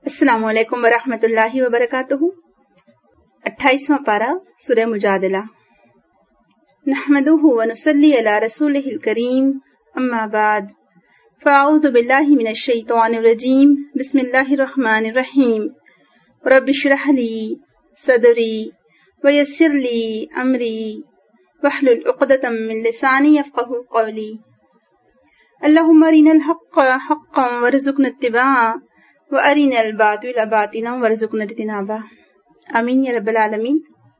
السلام علیکم ورحمۃ اللہ وبرکاتہ۔ 28واں پارہ سورہ مجادلہ۔ نحمدہ ونصلی علی رسولہ الکریم، اما بعد فاعوذ باللہ من الشیطان الرجیم، بسم اللہ الرحمن الرحیم۔ رب اشرح لی صدری ویسر لی امری واحلل عقدۃ من لسانی یفقہوا قولی۔ اللہم ارنا الحق حقا وارزقنا اتباعہ وَأَرِنَا الْبَاطِلَ بَاطِلًا وَارْزُقْنَا اجْتِنَابَهُ آمین یا رب العالمین۔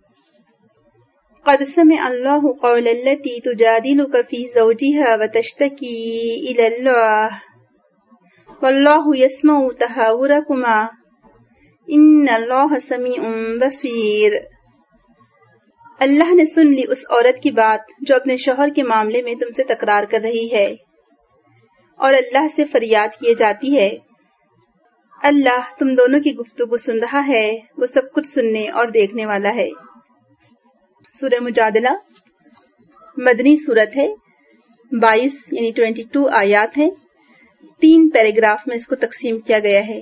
قد سمع اللہ قول التی تجادلک فی زوجها وتشتکی الی اللہ واللہ یسمع تحاورکما ان اللہ سمیع بصیر۔ اللہ نے سن لی اس عورت کی بات جو اپنے شوہر کے معاملے میں تم سے تکرار کر رہی ہے، اور اللہ سے فریاد کیے جاتی ہے۔ اللہ تم دونوں کی گفتگو سن رہا ہے، وہ سب کچھ سننے اور دیکھنے والا ہے۔ سورہ مجادلہ مدنی سورت ہے، 22 یعنی 22 آیات ہیں۔ 3 پیراگراف میں اس کو تقسیم کیا گیا ہے۔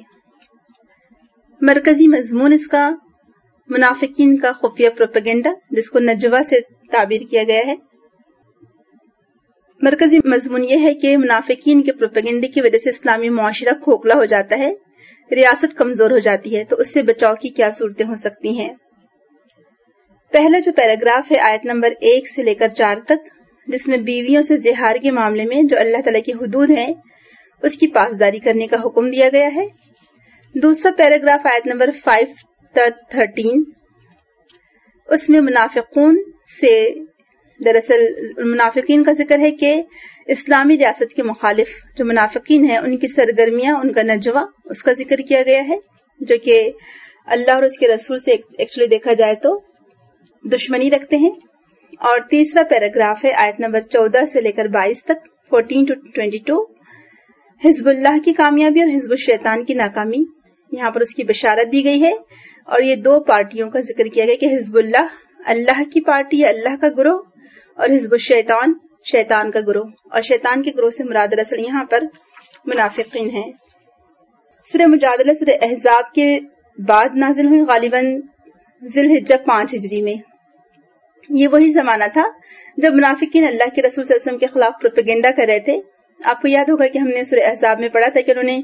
مرکزی مضمون اس کا منافقین کا خفیہ پروپیگنڈا، جس کو نجوہ سے تعبیر کیا گیا ہے۔ مرکزی مضمون یہ ہے کہ منافقین کے پروپیگنڈے کی وجہ سے اسلامی معاشرہ کھوکھلا ہو جاتا ہے، ریاست کمزور ہو جاتی ہے، تو اس سے بچاؤ کی کیا صورتیں ہو سکتی ہیں۔ پہلا جو پیراگراف ہے آیت نمبر 1 سے لے کر 4 تک، جس میں بیویوں سے زہار کے معاملے میں جو اللہ تعالیٰ کی حدود ہیں اس کی پاسداری کرنے کا حکم دیا گیا ہے۔ دوسرا پیراگراف آیت نمبر 5 تا 13، اس میں منافقون سے دراصل منافقین کا ذکر ہے کہ اسلامی ریاست کے مخالف جو منافقین ہیں ان کی سرگرمیاں، ان کا نجوہ، اس کا ذکر کیا گیا ہے، جو کہ اللہ اور اس کے رسول سے ایکچولی دیکھا جائے تو دشمنی رکھتے ہیں۔ اور تیسرا پیراگراف ہے آیت نمبر 14 سے لے کر 22 تک، 14 to 22، حزب اللہ کی کامیابی اور حزب الشیطان کی ناکامی، یہاں پر اس کی بشارت دی گئی ہے۔ اور یہ 2 پارٹیوں کا ذکر کیا گیا کہ حزب اللہ، اللہ کی پارٹی یا اللہ کا گروہ، اور حزب الشیطان، شیطان کا گروہ، اور شیطان کے گروہ سے مراد دراصل یہاں پر منافقین ہیں۔ سورہ مجادلہ سورہ احزاب کے بعد نازل ہوئی، غالباً ذی الحجہ 5 ہجری میں۔ یہ وہی زمانہ تھا جب منافقین اللہ کے رسول صلی اللہ علیہ وسلم کے خلاف پروپیگنڈا کر رہے تھے۔ آپ کو یاد ہوگا کہ ہم نے سورہ احزاب میں پڑھا تھا کہ انہوں نے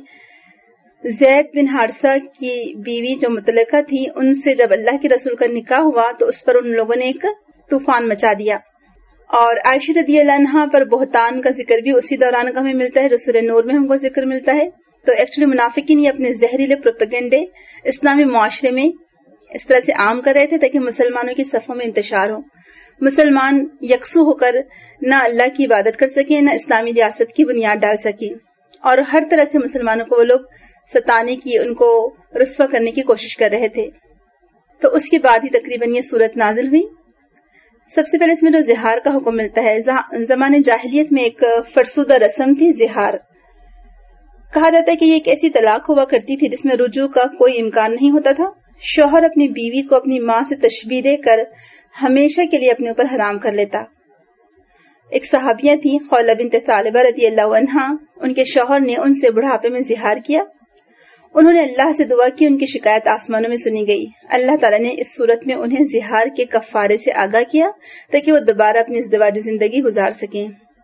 زید بن حارثہ کی بیوی جو مطلقہ تھی، ان سے جب اللہ کے رسول کا نکاح ہوا تو اس پر ان لوگوں نے ایک طوفان مچا دیا۔ اور عائشہ رضی اللہ عنہا پر بہتان کا ذکر بھی اسی دوران کا ہمیں ملتا ہے، جو سورہ نور میں ہم کو ذکر ملتا ہے۔ تو ایکچولی منافقین یہ اپنے زہریلے پروپیگنڈے اسلامی معاشرے میں اس طرح سے عام کر رہے تھے تاکہ مسلمانوں کی صفوں میں انتشار ہو، مسلمان یکسو ہو کر نہ اللہ کی عبادت کر سکیں، نہ اسلامی ریاست کی بنیاد ڈال سکیں، اور ہر طرح سے مسلمانوں کو وہ لوگ ستانے کی، ان کو رسوا کرنے کی کوشش کر رہے تھے۔ تو اس کے بعد ہی تقریباً یہ صورت نازل ہوئی۔ سب سے پہلے اس میں جو زہار کا حکم ملتا ہے، زمانے جاہلیت میں ایک فرسودہ رسم تھی زہار۔ کہا جاتا ہے کہ یہ ایک ایسی طلاق ہوا کرتی تھی جس میں رجوع کا کوئی امکان نہیں ہوتا تھا۔ شوہر اپنی بیوی کو اپنی ماں سے تشبیہ دے کر ہمیشہ کے لیے اپنے اوپر حرام کر لیتا۔ ایک صحابیہ تھی خولہ بنت ثعلبہ رضی اللہ عنہا، ان کے شوہر نے ان سے بڑھاپے میں زہار کیا۔ انہوں نے اللہ سے دعا کی، ان کی شکایت آسمانوں میں سنی گئی۔ اللہ تعالیٰ نے اس صورت میں انہیں زہار کے کفارے سے آگاہ کیا تاکہ وہ دوبارہ اپنی ازدواجی زندگی گزار سکیں۔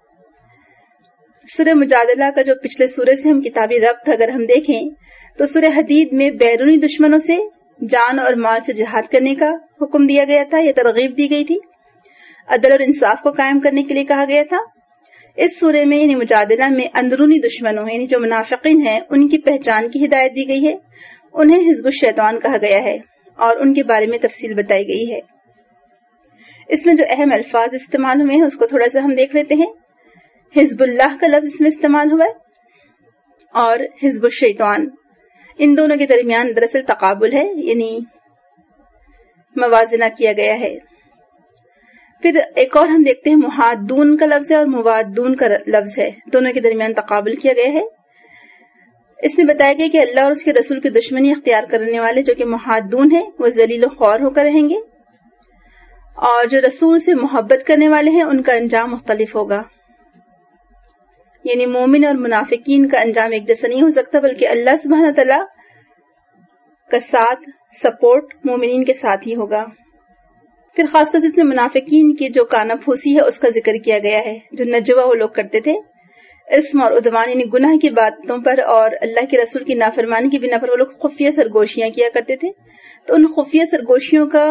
سورہ مجادلہ کا جو پچھلے سورہ سے ہم کتابی ربط اگر ہم دیکھیں تو سورہ حدید میں بیرونی دشمنوں سے جان اور مال سے جہاد کرنے کا حکم دیا گیا تھا، یہ ترغیب دی گئی تھی، عدل اور انصاف کو قائم کرنے کے لیے کہا گیا تھا۔ اس سورے میں یعنی مجادلہ میں اندرونی دشمنوں یعنی جو منافقین ہیں ان کی پہچان کی ہدایت دی گئی ہے، انہیں حزب الشیطان کہا گیا ہے اور ان کے بارے میں تفصیل بتائی گئی ہے۔ اس میں جو اہم الفاظ استعمال ہوئے ہیں اس کو تھوڑا سا ہم دیکھ لیتے ہیں۔ حزب اللہ کا لفظ اس میں استعمال ہوا ہے، اور حزب الشیطان، ان دونوں کے درمیان دراصل تقابل ہے، یعنی موازنہ کیا گیا ہے۔ پھر ایک اور ہم دیکھتے ہیں محادون کا لفظ ہے اور موادون کا لفظ ہے، دونوں کے درمیان تقابل کیا گیا ہے۔ اس میں بتایا گیا کہ اللہ اور اس کے رسول کی دشمنی اختیار کرنے والے جو کہ محادون ہیں وہ ذلیل و خوار ہو کر رہیں گے، اور جو رسول سے محبت کرنے والے ہیں ان کا انجام مختلف ہوگا۔ یعنی مومن اور منافقین کا انجام ایک جیسا نہیں ہو سکتا، بلکہ اللہ سبحانہ تعالیٰ کا ساتھ سپورٹ مومنین کے ساتھ ہی ہوگا۔ پھر خاص طور سے اس میں منافقین کی جو کانا پھوسی ہے اس کا ذکر کیا گیا ہے، جو نجوہ وہ لوگ کرتے تھے اسم اور عدوان یعنی گناہ کی باتوں پر اور اللہ کے رسول کی نافرمانی کی بنا پر وہ لوگ خفیہ سرگوشیاں کیا کرتے تھے۔ تو ان خفیہ سرگوشیوں کا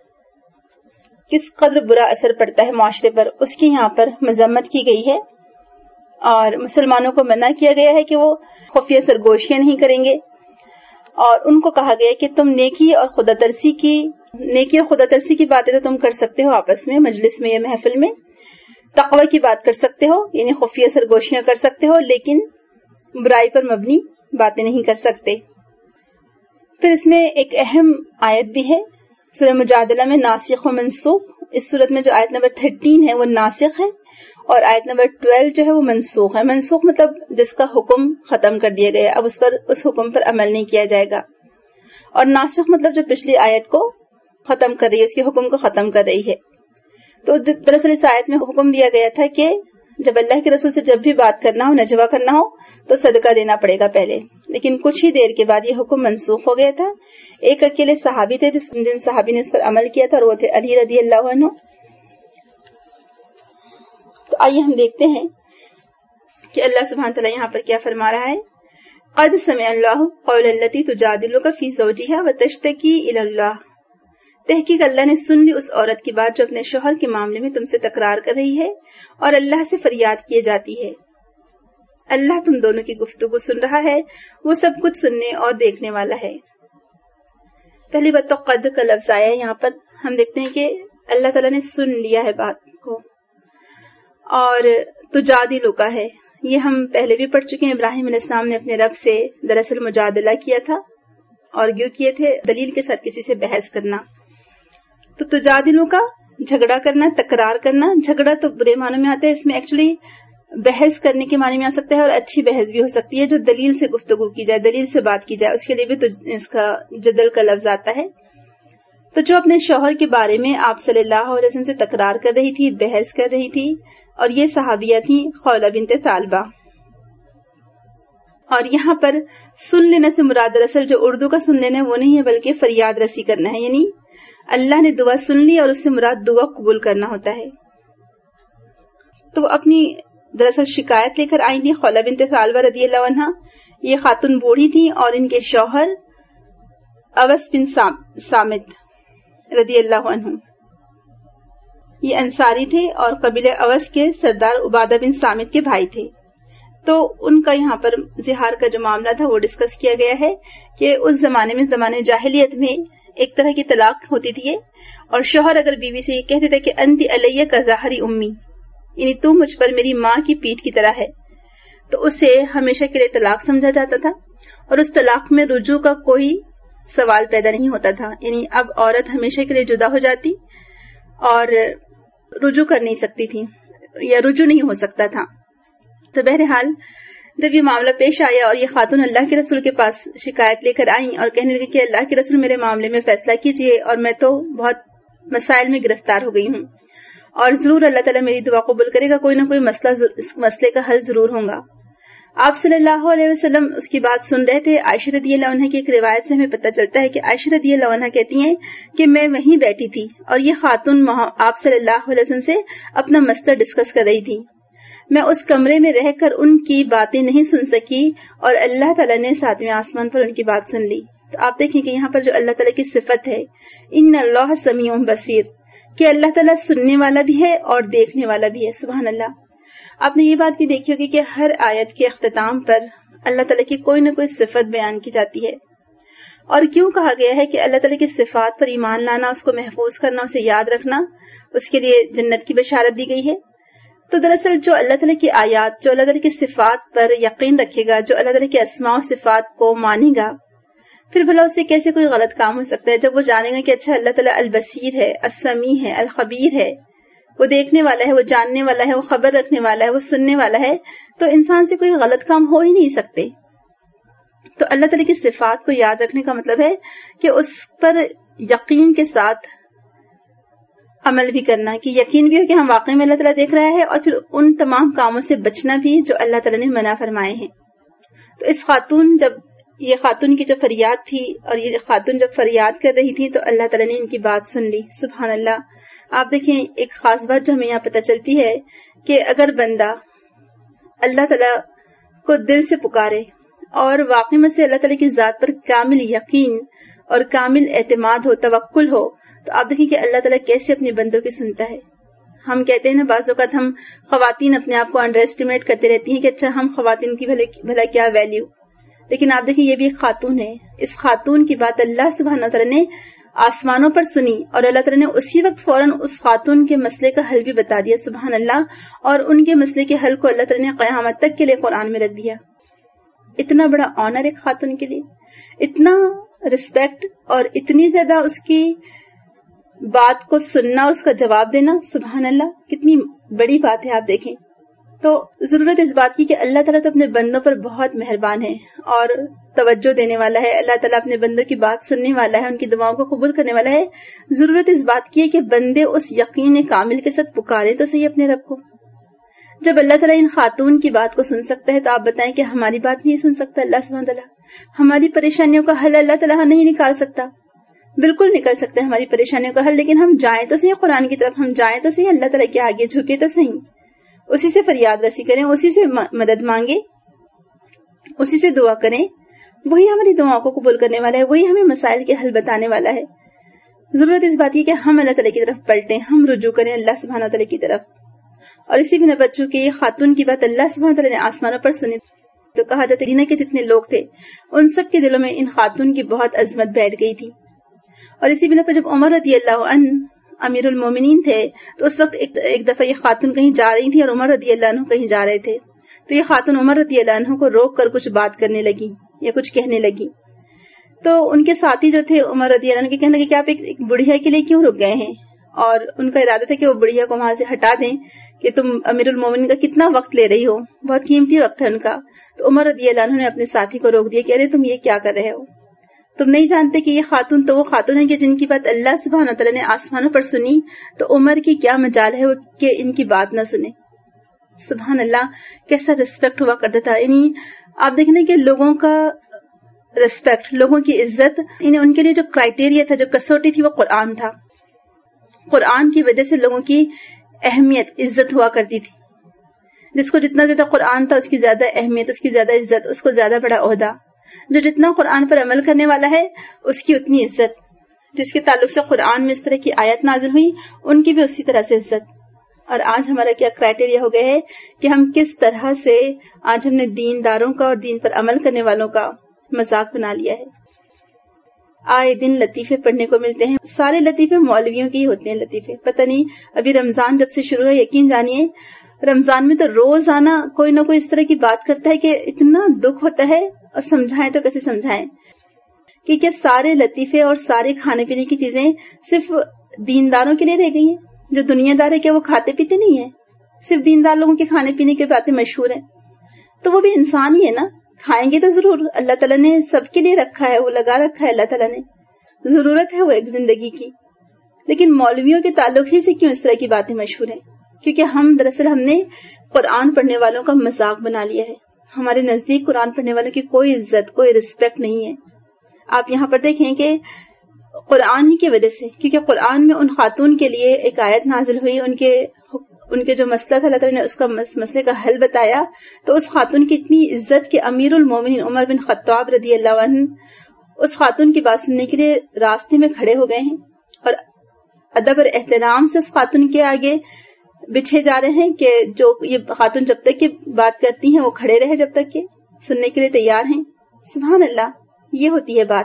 کس قدر برا اثر پڑتا ہے معاشرے پر، اس کی یہاں پر مذمت کی گئی ہے، اور مسلمانوں کو منع کیا گیا ہے کہ وہ خفیہ سرگوشیاں نہیں کریں گے، اور ان کو کہا گیا کہ تم نیکی اور خدا ترسی کی باتیں تو تم کر سکتے ہو آپس میں، مجلس میں یا محفل میں، تقوی کی بات کر سکتے ہو یعنی خفیہ سرگوشیاں کر سکتے ہو، لیکن برائی پر مبنی باتیں نہیں کر سکتے۔ پھر اس میں ایک اہم آیت بھی ہے سورہ مجادلہ میں، ناسخ و منسوخ۔ اس صورت میں جو آیت نمبر 13 ہے وہ ناسخ ہے، اور آیت نمبر 12 جو ہے وہ منسوخ ہے۔ منسوخ مطلب جس کا حکم ختم کر دیا گیا، اب اس حکم پر عمل نہیں کیا جائے گا، اور ناسخ مطلب جو پچھلی آیت کو ختم کر رہی ہے، اس کے حکم کو ختم کر رہی ہے۔ تو دراصل اس آیت میں حکم دیا گیا تھا کہ جب اللہ کے رسول سے جب بھی بات کرنا ہو، نجوہ کرنا ہو، تو صدقہ دینا پڑے گا پہلے، لیکن کچھ ہی دیر کے بعد یہ حکم منسوخ ہو گیا تھا۔ ایک اکیلے صحابی تھے جن صحابی نے اس پر عمل کیا تھا، اور وہ تھے علی رضی اللہ عنہ۔ تو آئیے ہم دیکھتے ہیں کہ اللہ سبحانہ تعالیٰ یہاں پر کیا فرما رہا ہے۔ قد سمع اللہ قول التی تجادلک فی زوجہا وتشتکی الی اللہ، تحقیق اللہ نے سن لی اس عورت کی بات جو اپنے شوہر کے معاملے میں تم سے تکرار کر رہی ہے اور اللہ سے فریاد کیے جاتی ہے۔ اللہ تم دونوں کی گفتگو سن رہا ہے، وہ سب کچھ سننے اور دیکھنے والا ہے۔ پہلی بات تو قد کا لفظ آیا ہے یہاں پر، ہم دیکھتے ہیں کہ اللہ تعالیٰ نے سن لیا ہے بات کو، اور تجادلو کا ہے، یہ ہم پہلے بھی پڑھ چکے ہیں۔ ابراہیم علیہ السلام نے اپنے رب سے دراصل مجادلہ کیا تھا، اور یوں کیے تھے دلیل کے ساتھ کسی سے بحث کرنا۔ تو تجادلو کا جھگڑا کرنا، تکرار کرنا، جھگڑا تو برے معنوں میں آتا ہے، اس میں ایکچولی بحث کرنے کے معنی میں آ سکتا ہے، اور اچھی بحث بھی ہو سکتی ہے جو دلیل سے گفتگو کی جائے، دلیل سے بات کی جائے، اس کے لیے بھی تو اس کا جدل کا لفظ آتا ہے۔ تو جو اپنے شوہر کے بارے میں آپ صلی اللہ علیہ وسلم سے تکرار کر رہی تھی، بحث کر رہی تھی، اور یہ صحابیہ تھیں خولہ بنت طالبہ۔ اور یہاں پر سن لینے سے مراد دراصل جو اردو کا سن لینا وہ نہیں ہے، بلکہ فریاد رسی کرنا ہے، یعنی اللہ نے دعا سن لی اور اس سے مراد دعا قبول کرنا ہوتا ہے۔ تو وہ اپنی دراصل شکایت لے کر آئی تھی خولہ بنت طالبہ رضی اللہ عنہ۔ یہ خاتون بوڑھی تھی، اور ان کے شوہر اوس بن صامت رضی اللہ عنہ، یہ انصاری تھے اور قبیلہ اوس کے سردار عبادہ بن صامت کے بھائی تھے۔ تو ان کا یہاں پر زہار کا جو معاملہ تھا وہ ڈسکس کیا گیا ہے کہ اس زمانے میں، زمانے جاہلیت میں، ایک طرح کی طلاق ہوتی تھی، اور شوہر اگر بیوی سے یہ کہتے تھے کہ انت علیہ کا ظہری امی، یعنی تو مجھ پر میری ماں کی پیٹھ کی طرح ہے، تو اسے ہمیشہ کے لیے طلاق سمجھا جاتا تھا، اور اس طلاق میں رجوع کا کوئی سوال پیدا نہیں ہوتا تھا، یعنی اب عورت ہمیشہ کے لیے جدا ہو جاتی اور رجوع کر نہیں سکتی تھی، یا رجوع نہیں ہو سکتا تھا۔ تو بہرحال جب یہ معاملہ پیش آیا اور یہ خاتون اللہ کے رسول کے پاس شکایت لے کر آئیں اور کہنے لگی کہ اللہ کے رسول میرے معاملے میں فیصلہ کیجئے، اور میں تو بہت مسائل میں گرفتار ہو گئی ہوں، اور ضرور اللہ تعالیٰ میری دعا قبول کرے گا، کوئی نہ کوئی اس مسئلے کا حل ضرور ہوگا۔ آپ صلی اللہ علیہ وسلم اس کی بات سن رہے تھے۔ عائشہ رضی اللہ عنہ کی ایک روایت سے ہمیں پتہ چلتا ہے کہ عائشہ رضی اللہ عنہ کہتی ہیں کہ میں وہیں بیٹھی تھی اور یہ خاتون آپ صلی اللہ علیہ وسلم سے اپنا مسئلہ ڈسکس کر رہی تھی۔ میں اس کمرے میں رہ کر ان کی باتیں نہیں سن سکی، اور اللہ تعالیٰ نے 7ویں آسمان پر ان کی بات سن لی۔ تو آپ دیکھیں کہ یہاں پر جو اللہ تعالیٰ کی صفت ہے، ان اللہ سمیع بصیر، کہ اللہ تعالیٰ سننے والا بھی ہے اور دیکھنے والا بھی ہے۔ سبحان اللہ۔ آپ نے یہ بات بھی دیکھی ہوگی کہ ہر آیت کے اختتام پر اللہ تعالیٰ کی کوئی نہ کوئی صفت بیان کی جاتی ہے، اور کیوں کہا گیا ہے کہ اللہ تعالیٰ کی صفات پر ایمان لانا، اس کو محفوظ کرنا، اسے یاد رکھنا، اس کے لیے جنت کی بشارت دی گئی ہے۔ تو دراصل جو اللہ تعالیٰ کی آیات، جو اللہ تعالیٰ کی صفات پر یقین رکھے گا، جو اللہ تعالیٰ کے اسماء و صفات کو مانے گا، پھر بھلا اس سے کیسے کوئی غلط کام ہو سکتا ہے؟ جب وہ جانے گا کہ اچھا اللہ تعالیٰ البصیر ہے، السمیع ہے، الخبیر ہے، وہ دیکھنے والا ہے، وہ جاننے والا ہے، وہ خبر رکھنے والا ہے، وہ سننے والا ہے، تو انسان سے کوئی غلط کام ہو ہی نہیں سکتے۔ تو اللہ تعالیٰ کی صفات کو یاد رکھنے کا مطلب ہے کہ اس پر یقین کے ساتھ عمل بھی کرنا، کہ یقین بھی ہو کہ ہم واقعی میں اللہ تعالیٰ دیکھ رہا ہے، اور پھر ان تمام کاموں سے بچنا بھی جو اللہ تعالیٰ نے منع فرمائے ہیں۔ تو اس خاتون جب یہ خاتون کی جو فریاد تھی اور یہ خاتون جب فریاد کر رہی تھی تو اللہ تعالیٰ نے ان کی بات سن لی. سبحان اللہ. آپ دیکھیں ایک خاص بات جو ہمیں یہاں پتہ چلتی ہے کہ اگر بندہ اللہ تعالیٰ کو دل سے پکارے اور واقعی میں سے اللہ تعالیٰ کی ذات پر کامل یقین اور کامل اعتماد ہو، توکل ہو، تو آپ دیکھیں کہ اللہ تعالیٰ کیسے اپنے بندوں کی سنتا ہے. ہم کہتے ہیں نا بعض اوقات ہم خواتین اپنے آپ کو انڈر اسٹیمیٹ کرتے رہتی ہیں کہ اچھا ہم خواتین کی بھلا کیا ویلیو، لیکن آپ دیکھیں یہ بھی ایک خاتون ہے. اس خاتون کی بات اللہ سبحانہ وتعالیٰ نے آسمانوں پر سنی اور اللہ تعالیٰ نے اسی وقت فوراً اس خاتون کے مسئلے کا حل بھی بتا دیا. سبحان اللہ. اور ان کے مسئلے کے حل کو اللہ تعالیٰ نے قیامت تک کے لیے قرآن میں رکھ دیا. اتنا بڑا آنر ایک خاتون کے لیے، اتنا رسپیکٹ اور اتنی زیادہ اس کی بات کو سننا اور اس کا جواب دینا. سبحان اللہ، کتنی بڑی بات ہے. آپ دیکھیں تو ضرورت اس بات کی کہ اللہ تعالیٰ تو اپنے بندوں پر بہت مہربان ہے اور توجہ دینے والا ہے. اللہ تعالیٰ اپنے بندوں کی بات سننے والا ہے، ان کی دعاؤں کو قبول کرنے والا ہے. ضرورت اس بات کی ہے کہ بندے اس یقین کامل کے ساتھ پکارے تو صحیح اپنے رب کو. جب اللہ تعالیٰ ان خاتون کی بات کو سن سکتا ہے تو آپ بتائیں کہ ہماری بات نہیں سن سکتا اللہ سبحانہ تعالیٰ؟ ہماری پریشانیوں کا حل اللہ تعالیٰ نہیں نکال سکتا؟ بالکل نکل سکتا ہے ہماری پریشانیوں کا حل، لیکن ہم جائیں تو صحیح قرآن کی طرف، ہم جائیں تو صحیح اللہ تعالیٰ کے آگے جھکے تو صحیح، اسی سے فریاد رسی کریں، اسی سے مدد مانگے، اسی سے دعا کریں. وہی ہماری دعاؤں کو قبول کرنے والا ہے، وہی ہمیں مسائل کے حل بتانے والا ہے. ضرورت اس بات کی کہ ہم اللہ تعالیٰ کی طرف پلٹیں، ہم رجوع کریں اللہ سبحانہ تعالیٰ کی طرف. اور اسی بنا پر چونکہ یہ خاتون کی بات اللہ سبحانہ تعالیٰ نے آسمانوں پر سنی تو کہا جاتا ہے دنیا کے جتنے لوگ تھے ان سب کے دلوں میں ان خاتون کی بہت عظمت بیٹھ گئی تھی. اور اسی بنا پر جب عمر رضی اللہ عنہ امیر المومنین تھے تو اس وقت ایک دفعہ یہ خاتون کہیں جا رہی تھی اور عمر رضی اللہ عنہ کہیں جا رہے تھے، تو یہ خاتون عمر رضی اللہ عنہ کو روک کر کچھ بات کرنے لگی یا کچھ کہنے لگی. تو ان کے ساتھی جو تھے عمر رضی اللہ عنہ کے کہنے لگے کہ آپ ایک بڑھیا کے لیے کیوں رک گئے ہیں، اور ان کا ارادہ تھا کہ وہ بڑھیا کو وہاں سے ہٹا دیں کہ تم امیر المومنین کا کتنا وقت لے رہی ہو، بہت قیمتی وقت ہے ان کا. تو عمر رضی اللہ عنہ نے اپنے ساتھی کو روک دیا کہ ارے تم یہ کیا کر رہے ہو، تم نہیں جانتے کہ یہ خاتون تو وہ خاتون ہے کہ جن کی بات اللہ سبحانہ تعالیٰ نے آسمانوں پر سنی، تو عمر کی کیا مجال ہے کہ ان کی بات نہ سنے. سبحان اللہ، کیسا رسپیکٹ ہوا کرتا تھا. یعنی آپ دیکھیں کہ لوگوں کا رسپیکٹ، لوگوں کی عزت، ان کے لیے جو کرائٹیریا تھا، جو کسوٹی تھی، وہ قرآن تھا. قرآن کی وجہ سے لوگوں کی اہمیت، عزت ہوا کرتی تھی. جس کو جتنا زیادہ قرآن تھا اس کی زیادہ اہمیت، اس کی زیادہ عزت، اس کو زیادہ بڑا عہدہ. جو جتنا قرآن پر عمل کرنے والا ہے اس کی اتنی عزت. جس کے تعلق سے قرآن میں اس طرح کی آیت نازل ہوئی ان کی بھی اسی طرح سے عزت. اور آج ہمارا کیا کرائٹیریا ہو گیا ہے کہ ہم کس طرح سے آج ہم نے دینداروں کا اور دین پر عمل کرنے والوں کا مذاق بنا لیا ہے. آئے دن لطیفے پڑھنے کو ملتے ہیں، سارے لطیفے مولویوں کے ہی ہوتے ہیں. لطیفے پتہ نہیں، ابھی رمضان جب سے شروع ہے، یقین جانیے رمضان میں تو روزانہ کوئی نہ کوئی اس طرح کی بات کرتا ہے کہ اتنا دکھ ہوتا ہے، اور سمجھائیں تو کیسے سمجھائیں کہ کیا سارے لطیفے اور سارے کھانے پینے کی چیزیں صرف دینداروں کے لیے رہ گئی ہیں؟ جو دنیا دار ہے کیا وہ کھاتے پیتے نہیں ہیں؟ صرف دیندار لوگوں کے کھانے پینے کی باتیں مشہور ہیں. تو وہ بھی انسان ہی ہے نا، کھائیں گے تو ضرور. اللہ تعالیٰ نے سب کے لیے رکھا ہے، وہ لگا رکھا ہے اللہ تعالیٰ نے، ضرورت ہے وہ ایک زندگی کی. لیکن مولویوں کے تعلق ہی سے کیوں اس طرح کی باتیں مشہور ہیں؟ کیونکہ دراصل ہم نے قرآن پڑھنے والوں کا مذاق بنا لیا ہے. ہمارے نزدیک قرآن پڑھنے والوں کی کوئی عزت، کوئی رسپیکٹ نہیں ہے. آپ یہاں پر دیکھیں کہ قرآن ہی کی وجہ سے، کیونکہ قرآن میں ان خاتون کے لیے ایک آیت نازل ہوئی، ان کے جو مسئلہ تھا اللہ تعالیٰ نے اس کا مسئلے کا حل بتایا، تو اس خاتون کی اتنی عزت کہ امیر المومنین عمر بن خطاب رضی اللہ عنہ اس خاتون کی بات سننے کے لیے راستے میں کھڑے ہو گئے ہیں، اور ادب اور احترام سے اس خاتون کے آگے بچھے جا رہے ہیں کہ جو یہ خاتون جب تک کہ بات کرتی ہیں وہ کھڑے رہے، جب تک کہ سننے کے لیے تیار ہیں. سبحان اللہ، یہ ہوتی ہے بات.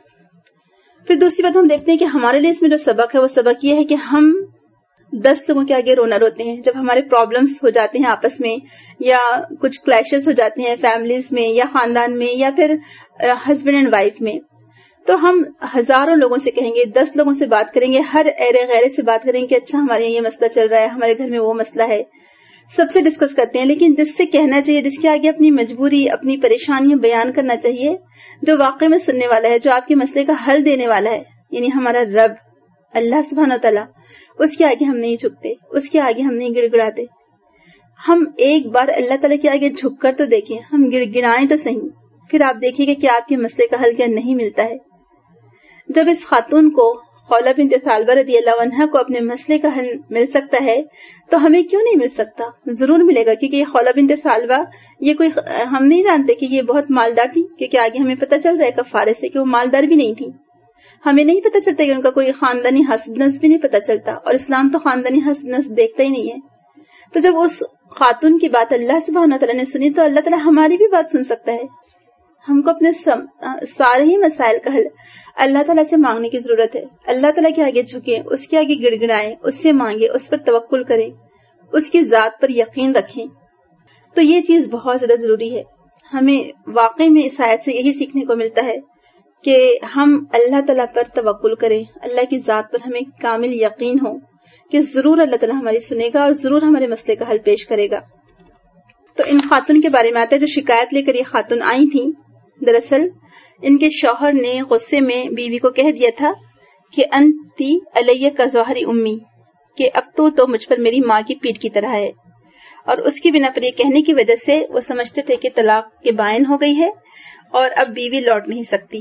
پھر دوسری بات ہم دیکھتے ہیں کہ ہمارے لیے اس میں جو سبق ہے وہ سبق یہ ہے کہ ہم 10 لوگوں کے آگے رونا روتے ہیں. جب ہمارے پرابلمز ہو جاتے ہیں آپس میں، یا کچھ کلیشز ہو جاتے ہیں فیملیز میں یا خاندان میں یا پھر ہسبینڈ اینڈ وائف میں، تو ہم ہزاروں لوگوں سے کہیں گے، 10 لوگوں سے بات کریں گے، ہر ایرے غیرے سے بات کریں گے کہ اچھا ہمارے یہاں یہ مسئلہ چل رہا ہے، ہمارے گھر میں وہ مسئلہ ہے، سب سے ڈسکس کرتے ہیں. لیکن جس سے کہنا چاہیے، جس کے آگے اپنی مجبوری، اپنی پریشانیاں بیان کرنا چاہیے، جو واقعی میں سننے والا ہے، جو آپ کے مسئلے کا حل دینے والا ہے، یعنی ہمارا رب اللہ سبحانہ تعالیٰ، اس کے آگے ہم نہیں جھکتے، اس کے آگے ہم نہیں گڑ گڑاتے. ہم ایک بار اللہ تعالیٰ کے آگے جھک کر تو دیکھیں، ہم گڑ گڑائیں تو صحیح. پھر آپ دیکھیے کہ آپ کے مسئلے کا حل کیا نہیں ملتا ہے. جب اس خاتون کو خولہ بنت ثعلبہ رضی اللہ عنہا کو اپنے مسئلے کا حل مل سکتا ہے تو ہمیں کیوں نہیں مل سکتا؟ ضرور ملے گا، کیونکہ یہ خولہ بنت ثعلبہ یہ کوئی ہم نہیں جانتے کہ یہ بہت مالدار تھی، کیونکہ آگے ہمیں پتہ چل رہا ہے کفارے سے کہ وہ مالدار بھی نہیں تھی. ہمیں نہیں پتہ چلتا کہ ان کا کوئی خاندانی حسب نسب بھی نہیں پتہ چلتا، اور اسلام تو خاندانی حسب نسب دیکھتا ہی نہیں ہے. تو جب اس خاتون کی بات اللہ سبحانہ تعالیٰ نے سنی تو اللہ تعالیٰ ہماری بھی بات سن سکتا ہے. ہم کو اپنے سارے ہی مسائل کا حل اللہ تعالیٰ سے مانگنے کی ضرورت ہے. اللہ تعالیٰ کے آگے جھکیں، اس کے آگے گڑ گڑائیں، اس سے مانگیں، اس پر توکل کریں، اس کی ذات پر یقین رکھیں. تو یہ چیز بہت زیادہ ضروری ہے. ہمیں واقعی میں اس آیت سے یہی سیکھنے کو ملتا ہے کہ ہم اللہ تعالیٰ پر توکل کریں، اللہ کی ذات پر ہمیں کامل یقین ہو کہ ضرور اللہ تعالیٰ ہماری سنے گا اور ضرور ہمارے مسئلے کا حل پیش کرے گا. تو ان خاتون کے بارے میں آتا ہے جو شکایت لے کر یہ خاتون آئی تھی. دراصل ان کے شوہر نے غصے میں بیوی کو کہہ دیا تھا کہ انتی علیہ کا ظہر امی، کہ اب تو مجھ پر میری ماں کی پیٹھ کی طرح ہے. اور اس کی بنا پر یہ کہنے کی وجہ سے وہ سمجھتے تھے کہ طلاق کے بائن ہو گئی ہے اور اب بیوی لوٹ نہیں سکتی.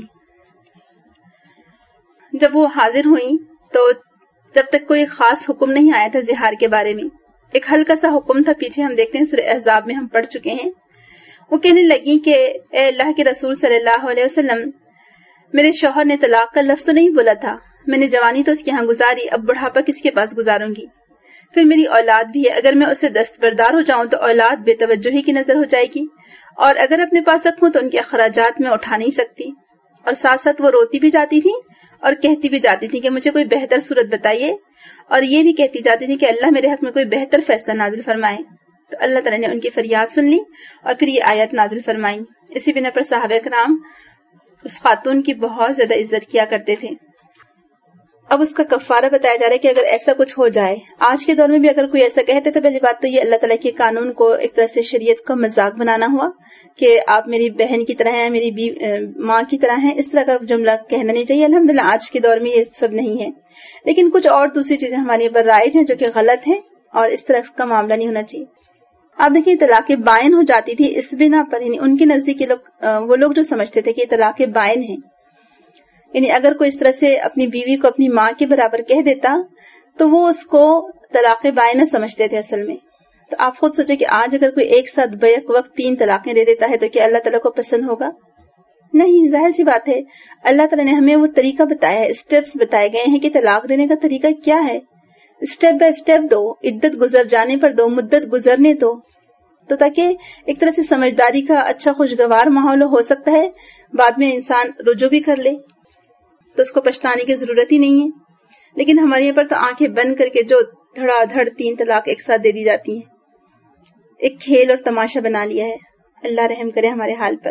جب وہ حاضر ہوئی تو جب تک کوئی خاص حکم نہیں آیا تھا زہار کے بارے میں، ایک ہلکا سا حکم تھا، پیچھے ہم دیکھتے ہیں سورہ احزاب میں ہم پڑھ چکے ہیں. وہ کہنے لگی کہ اے اللہ کے رسول صلی اللہ علیہ وسلم، میرے شوہر نے طلاق کا لفظ تو نہیں بولا تھا، میں نے جوانی تو اس کے ہاں گزاری، اب بڑھاپا کس کے پاس گزاروں گی؟ پھر میری اولاد بھی ہے، اگر میں اسے دستبردار ہو جاؤں تو اولاد بے توجہی کی نظر ہو جائے گی، اور اگر اپنے پاس رکھوں تو ان کے اخراجات میں اٹھا نہیں سکتی. اور ساتھ ساتھ وہ روتی بھی جاتی تھی اور کہتی بھی جاتی تھی کہ مجھے کوئی بہتر صورت بتائیے، اور یہ بھی کہتی جاتی تھی کہ اللہ میرے حق میں کوئی بہتر فیصلہ نازل فرمائے. تو اللہ تعالیٰ نے ان کی فریاد سن لی اور پھر یہ آیت نازل فرمائی. اسی بنا پر صحابہ کرام اس خاتون کی بہت زیادہ عزت کیا کرتے تھے. اب اس کا کفارہ بتایا جا رہا ہے کہ اگر ایسا کچھ ہو جائے، آج کے دور میں بھی اگر کوئی ایسا کہتے تو پہلی بات تو یہ اللہ تعالیٰ کے قانون کو ایک طرح سے شریعت کا مذاق بنانا ہوا کہ آپ میری بہن کی طرح ہیں، میری ماں کی طرح ہیں، اس طرح کا جملہ کہنا نہیں چاہیے. الحمدللہ آج کے دور میں یہ سب نہیں ہے، لیکن کچھ اور دوسری چیزیں ہمارے اوپر رائج ہیں جو کہ غلط ہیں، اور اس طرح کا معاملہ نہیں ہونا چاہیے. آپ دیکھیں طلاق بائن ہو جاتی تھی اس بنا پر، یعنی ان کے نزدیک وہ لوگ جو سمجھتے تھے کہ طلاق بائن ہے، یعنی اگر کوئی اس طرح سے اپنی بیوی کو اپنی ماں کے برابر کہہ دیتا تو وہ اس کو طلاق بائن سمجھتے تھے اصل میں. تو آپ خود سوچیں کہ آج اگر کوئی ایک ساتھ بیک وقت 3 طلاقیں دے دیتا ہے تو کیا اللہ تعالیٰ کو پسند ہوگا؟ نہیں، ظاہر سی بات ہے. اللہ تعالیٰ نے ہمیں وہ طریقہ بتایا ہے، اسٹیپس بتائے گئے ہیں کہ طلاق دینے کا طریقہ کیا ہے. اسٹیپ بائی اسٹیپ دو، عدت گزر جانے پر دو، مدت گزرنے دو، تو تاکہ ایک طرح سے سمجھداری کا اچھا خوشگوار ماحول ہو سکتا ہے، بعد میں انسان رجوع بھی کر لے تو اس کو پچھتانے کی ضرورت ہی نہیں ہے. لیکن ہمارے یہاں پر تو آنکھیں بند کر کے جو دھڑا دھڑ 3 طلاق ایک ساتھ دے دی جاتی ہیں، ایک کھیل اور تماشا بنا لیا ہے. اللہ رحم کرے ہمارے حال پر.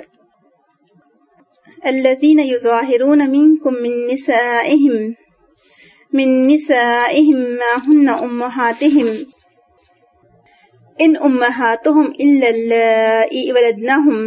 الذین یظاہرون منکم من نسائهم ما هن امہاتهم ان امہاتهم الا اللائي ولدنهم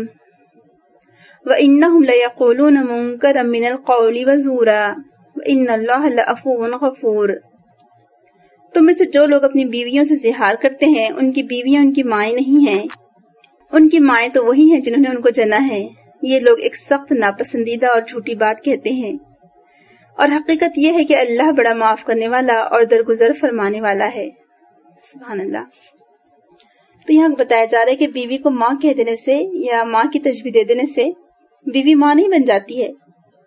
وانهم ليقولون منکرا من القول وزورا وان اللہ لعفو غفور. تم میں سے جو لوگ اپنی بیویوں سے زہار کرتے ہیں ان کی بیویاں ان کی مائیں نہیں ہیں، ان کی مائیں تو وہی ہیں جنہوں نے ان کو جنا ہے. یہ لوگ ایک سخت ناپسندیدہ اور جھوٹی بات کہتے ہیں، اور حقیقت یہ ہے کہ اللہ بڑا معاف کرنے والا اور درگزر فرمانے والا ہے. سبحان اللہ. تو یہاں بتایا جا رہا ہے کہ بیوی کو ماں کہہ دینے سے یا ماں کی تشبیہ دے دینے سے بیوی ماں نہیں بن جاتی ہے.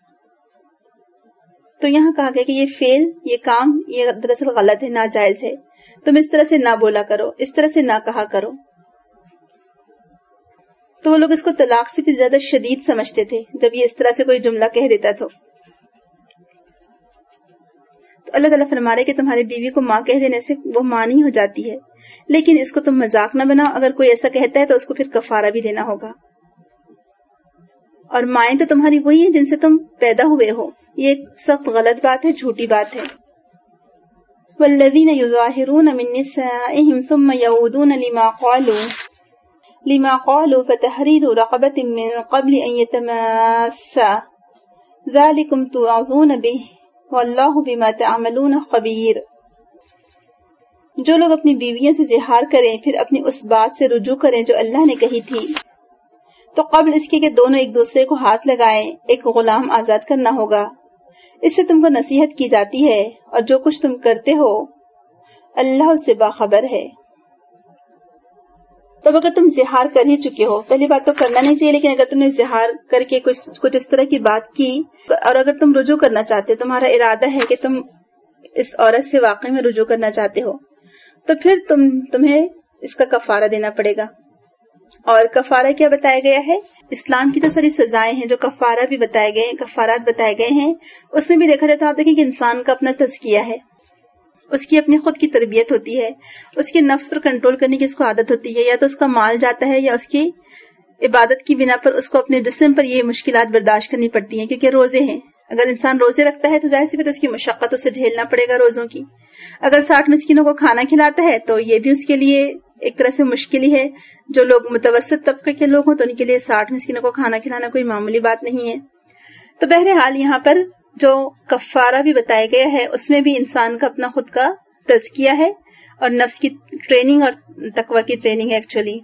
تو یہاں کہا گیا کہ یہ فعل، یہ کام، یہ دراصل غلط ہے، ناجائز ہے. تم اس طرح سے نہ بولا کرو، اس طرح سے نہ کہا کرو. تو وہ لوگ اس کو طلاق سے بھی زیادہ شدید سمجھتے تھے جب یہ اس طرح سے کوئی جملہ کہہ دیتا تو اللہ تعالیٰ فرما رہے کہ تمہاری بیوی کو ماں کہہ دینے سے وہ ماں نہیں ہو جاتی ہے، لیکن اس کو تم مذاق نہ بناؤ. اگر کوئی ایسا کہتا ہے تو اس کو پھر کفارہ بھی دینا ہوگا. اور مائیں تو تمہاری وہی ہیں جن سے تم پیدا ہوئے ہو. یہ ایک سخت غلط بات ہے، جھوٹی بات ہے. والذین یظاہرون من نسائهم ثم یعودون لما قالوا فتحریر رقبۃ من قبل ان یتماسا ذلکم توعظون به واللہ بما تعملون خبیر. جو لوگ اپنی بیویوں سے زہار کریں پھر اپنی اس بات سے رجوع کریں جو اللہ نے کہی تھی، تو قبل اس کے کہ دونوں ایک دوسرے کو ہاتھ لگائیں ایک غلام آزاد کرنا ہوگا. اس سے تم کو نصیحت کی جاتی ہے اور جو کچھ تم کرتے ہو اللہ اس سے باخبر ہے. تو اگر تم زہار کر ہی چکے ہو، پہلی بات تو کرنا نہیں چاہیے، لیکن اگر تم نے زہار کر کے کچھ اس طرح کی بات کی اور اگر تم رجوع کرنا چاہتے، تمہارا ارادہ ہے کہ تم اس عورت سے واقعی میں رجوع کرنا چاہتے ہو، تو پھر تمہیں اس کا کفارہ دینا پڑے گا. اور کفارہ کیا بتایا گیا ہے؟ اسلام کی جو ساری سزائیں ہیں، جو کفارہ بھی بتائے گئے ہیں، کفارات بتائے گئے ہیں، اس میں بھی دیکھا جاتا ہے آپ دیکھیں کہ انسان کا اپنا تزکیہ ہے، اس کی اپنی خود کی تربیت ہوتی ہے، اس کے نفس پر کنٹرول کرنے کی اس کو عادت ہوتی ہے، یا تو اس کا مال جاتا ہے یا اس کی عبادت کی بنا پر اس کو اپنے جسم پر یہ مشکلات برداشت کرنی پڑتی ہیں، کیونکہ روزے ہیں. اگر انسان روزے رکھتا ہے تو ظاہر سی بات اس کی مشقت اسے جھیلنا پڑے گا روزوں کی. اگر 60 مسکینوں کو کھانا کھلاتا ہے تو یہ بھی اس کے لیے ایک طرح سے مشکل ہی ہے. جو لوگ متوسط طبقے کے لوگ ہوں تو ان کے لیے 60 مسکینوں کو کھانا کھلانا کوئی معمولی بات نہیں ہے. تو بہرحال یہاں پر جو کفارہ بھی بتایا گیا ہے اس میں بھی انسان کا اپنا خود کا تزکیہ ہے اور نفس کی ٹریننگ اور تقوی کی ٹریننگ ہے ایکچولی.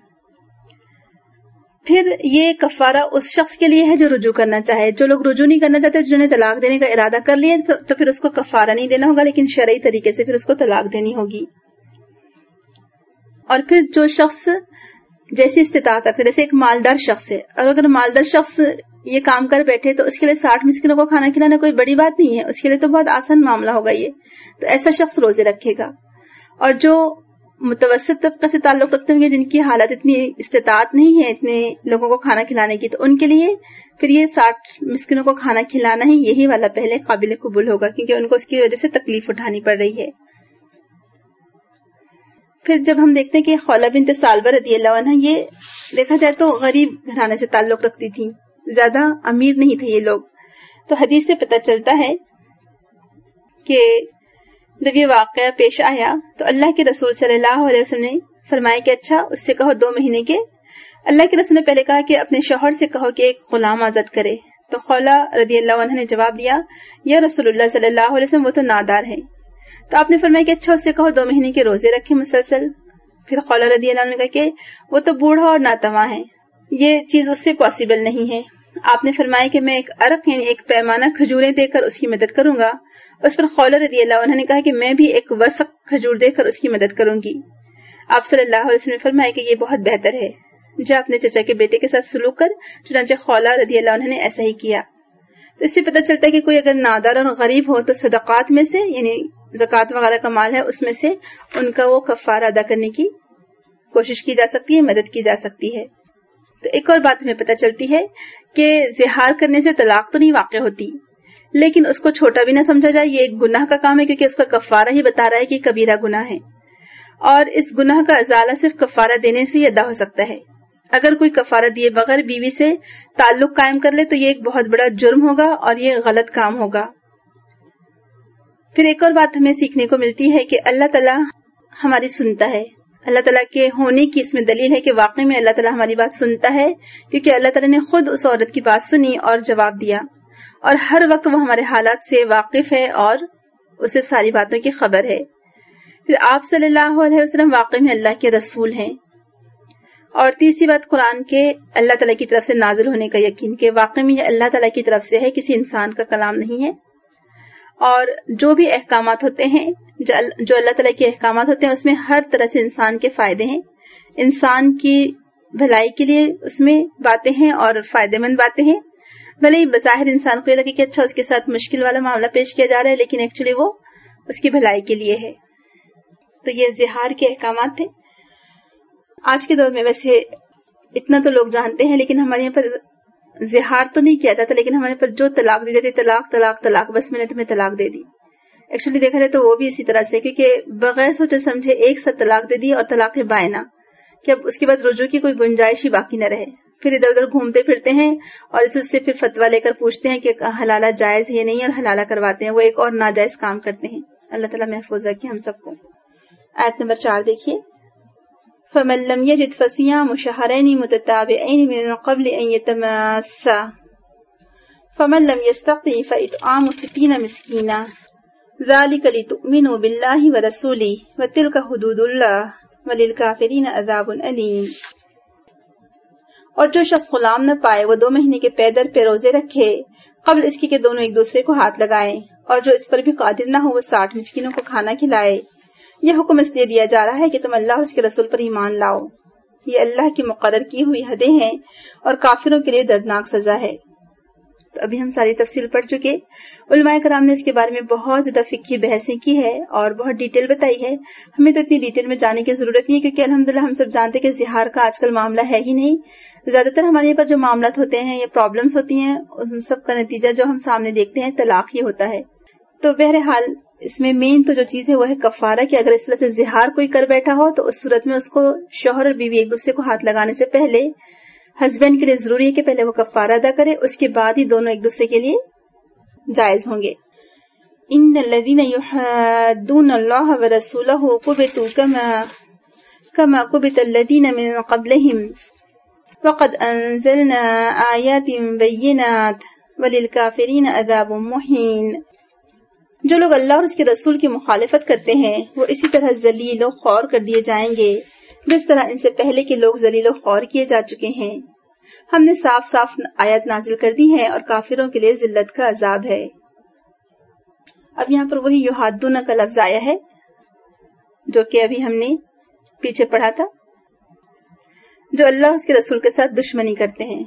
پھر یہ کفارہ اس شخص کے لیے ہے جو رجوع کرنا چاہے. جو لوگ رجوع نہیں کرنا چاہتے، جنہوں نے طلاق دینے کا ارادہ کر لیا تو پھر اس کو کفارہ نہیں دینا ہوگا، لیکن شرعی طریقے سے پھر اس کو طلاق دینی ہوگی. اور پھر جو شخص جیسی استطاعت رکھتے، جیسے ایک مالدار شخص ہے، اور اگر مالدار شخص یہ کام کر بیٹھے تو اس کے لیے 60 مسکینوں کو کھانا کھلانا کوئی بڑی بات نہیں ہے، اس کے لیے تو بہت آسان معاملہ ہوگا یہ. تو ایسا شخص روزے رکھے گا. اور جو متوسط طبقے سے تعلق رکھتے ہوں گے، جن کی حالت اتنی استطاعت نہیں ہے اتنے لوگوں کو کھانا کھلانے کی، تو ان کے لیے پھر یہ 60 مسکینوں کو کھانا کھلانا ہی یہی والا پہلے قابل قبول ہوگا، کیونکہ ان کو اس کی وجہ سے تکلیف اٹھانی پڑ رہی ہے. پھر جب ہم دیکھتے ہیں کہ خولہ بنت ثعلبہ رضی اللہ عنہ، یہ دیکھا جائے تو غریب گھرانے سے تعلق رکھتی تھی، زیادہ امیر نہیں تھے یہ لوگ. تو حدیث سے پتہ چلتا ہے کہ جب یہ واقعہ پیش آیا تو اللہ کے رسول صلی اللہ علیہ وسلم نے فرمایا کہ اچھا اس سے کہو 2 مہینے کے. اللہ کے رسول نے پہلے کہا کہ اپنے شوہر سے کہو کہ ایک غلام آزاد کرے. تو خولہ رضی اللہ عنہ نے جواب دیا، یا رسول اللہ صلی اللہ علیہ وسلم وہ تو نادار ہے. تو آپ نے فرمایا کہ اچھا اس سے کہو 2 مہینے کے روزے رکھے مسلسل. پھر خولہ رضی اللہ عنہ نے کہا کہ وہ تو بوڑھا اور ناتواں ہے، یہ چیز اس سے پاسبل نہیں ہے. آپ نے فرمایا کہ میں ایک عرق یعنی ایک پیمانہ کھجوریں دے کر اس کی مدد کروں گا. اس پر خولہ رضی اللہ عنہ نے کہا کہ میں بھی ایک وسق کھجور دے کر اس کی مدد کروں گی. آپ صلی اللہ علیہ وسلم نے فرمایا کہ یہ بہت بہتر ہے، جا اپنے چچا کے بیٹے کے ساتھ سلوک کر. چنانچہ خولہ رضی اللہ عنہ نے ایسا ہی کیا. تو اس سے پتہ چلتا ہے کہ کوئی اگر نادار اور غریب ہو تو صدقات میں سے یعنی زکوٰۃ وغیرہ کا مال ہے اس میں سے ان کا وہ کفارہ ادا کرنے کی کوشش کی جا سکتی ہے، مدد کی جا سکتی ہے. تو ایک اور بات ہمیں پتہ چلتی ہے کہ زہار کرنے سے طلاق تو نہیں واقع ہوتی، لیکن اس کو چھوٹا بھی نہ سمجھا جائے. یہ ایک گناہ کا کام ہے، کیونکہ اس کا کفارہ ہی بتا رہا ہے کہ کبیرہ گناہ ہے، اور اس گناہ کا ازالہ صرف کفارہ دینے سے ہی ادا ہو سکتا ہے. اگر کوئی کفارہ دیے بغیر بیوی سے تعلق قائم کر لے تو یہ ایک بہت بڑا جرم ہوگا اور یہ غلط کام ہوگا. پھر ایک اور بات ہمیں سیکھنے کو ملتی ہے کہ اللہ تعالیٰ ہماری سنتا ہے. اللہ تعالیٰ کے ہونے کی اس میں دلیل ہے کہ واقعی میں اللہ تعالیٰ ہماری بات سنتا ہے، کیونکہ اللہ تعالیٰ نے خود اس عورت کی بات سنی اور جواب دیا، اور ہر وقت وہ ہمارے حالات سے واقف ہے اور اسے ساری باتوں کی خبر ہے. پھر آپ صلی اللہ علیہ وسلم واقعی میں اللہ کے رسول ہیں. اور تیسری بات قرآن کے اللہ تعالیٰ کی طرف سے نازل ہونے کا یقین کہ واقعی میں یہ اللہ تعالیٰ کی طرف سے ہے، کسی انسان کا کلام نہیں ہے. اور جو بھی احکامات ہوتے ہیں، جو اللہ تعالیٰ کے احکامات ہوتے ہیں، اس میں ہر طرح سے انسان کے فائدے ہیں، انسان کی بھلائی کے لیے اس میں باتیں ہیں اور فائدے مند باتیں ہیں. بھلے ہی بظاہر انسان کو یہ لگے کہ اچھا اس کے ساتھ مشکل والا معاملہ پیش کیا جا رہا ہے، لیکن ایکچولی وہ اس کی بھلائی کے لیے ہے. تو یہ زہار کے احکامات تھے. آج کے دور میں ویسے اتنا تو لوگ جانتے ہیں، لیکن ہمارے یہاں پر زہار تو نہیں کیا جاتا، لیکن ہمارے پر جو طلاق دی جاتی، طلاق طلاق طلاق، بس میں نے تمہیں طلاق دے دی. ایکچولی دیکھا جائے تو وہ بھی اسی طرح سے، کیونکہ بغیر سوچے سمجھے ایک ساتھ طلاق دے دی، اور طلاق بائنہ کہ اب اس کے بعد رجوع کی کوئی گنجائش ہی باقی نہ رہے. پھر ادھر ادھر گھومتے پھرتے ہیں اور اس سے پھر فتویٰ لے کر پوچھتے ہیں کہ حلالہ جائز ہے نہیں، اور حلالہ کرواتے ہیں. وہ ایک اور ناجائز کام کرتے ہیں. اللہ تعالیٰ محفوظ رکھے ہم سب کو. آیت نمبر 4 دیکھیے. فَمَن لَّمْ يَجِدْ فَصِيَامُ شَهْرَيْنِ مُتَتَابِعَيْنِ مِن قَبْلِ أَن يَتَمَاسَّا فَمَن لَّمْ يَسْتَطِعْ فَإِطْعَامُ 60 مِسْكِينًا ذَلِكَ لِتُؤْمِنُوا بِاللَّهِ وَرَسُولِهِ وَتِلْكَ حُدُودُ اللَّهِ وَلِلْكَافِرِينَ عَذَابٌ أَلِيمٌ. اور جو شخص غلام نہ پائے وہ 2 مہینے کے پے در پہ روزے رکھے قبل اس کی کہ دونوں ایک دوسرے کو ہاتھ لگائیں، اور جو اس پر بھی قادر نہ ہو وہ 60 مسکینوں کو کھانا کھلائے۔ یہ حکم اس لیے دیا جا رہا ہے کہ تم اللہ اور اس کے رسول پر ایمان لاؤ۔ یہ اللہ کی مقرر کی ہوئی حدیں ہیں اور کافروں کے لیے دردناک سزا ہے۔ تو ابھی ہم ساری تفصیل پڑھ چکے۔ علماء کرام نے اس کے بارے میں بہت زیادہ فقہی بحثیں کی ہے اور بہت ڈیٹیل بتائی ہے۔ ہمیں تو اتنی ڈیٹیل میں جانے کی ضرورت نہیں ہے کیونکہ الحمدللہ ہم سب جانتے ہیں کہ زہار کا آج کل معاملہ ہے ہی نہیں۔ زیادہ تر ہمارے یہاں پر جو معاملات ہوتے ہیں یا پرابلمس ہوتی ہیں ان سب کا نتیجہ جو ہم سامنے دیکھتے ہیں طلاق ہی ہوتا ہے۔ تو بہرحال اس میں مین تو جو چیز ہے وہ ہے کفارہ، کہ اگر اس طرح سے زہار کوئی کر بیٹھا ہو تو اس صورت میں اس کو شوہر اور بیوی ایک دوسرے کو ہاتھ لگانے سے پہلے ہسبینڈ کے لیے ضروری ہے کہ پہلے وہ کفارہ ادا کرے، اس کے بعد ہی دونوں ایک دوسرے کے لیے جائز ہوں گے۔ ان الذين يحادون الله ورسوله كبتوا كما كبت الذين من قبلهم وقد انزلنا آيات بينات وللكافرين عذاب مهين۔ جو لوگ اللہ اور اس کے رسول کی مخالفت کرتے ہیں وہ اسی طرح ذلیل و خوار کر دیے جائیں گے جس طرح ان سے پہلے کے لوگ ذلیل و خوار کیے جا چکے ہیں۔ ہم نے صاف صاف آیات نازل کر دی ہیں اور کافروں کے لیے ذلت کا عذاب ہے۔ اب یہاں پر وہی یحادون کا لفظ آیا ہے جو کہ ابھی ہم نے پیچھے پڑھا تھا، جو اللہ اور اس کے رسول کے ساتھ دشمنی کرتے ہیں۔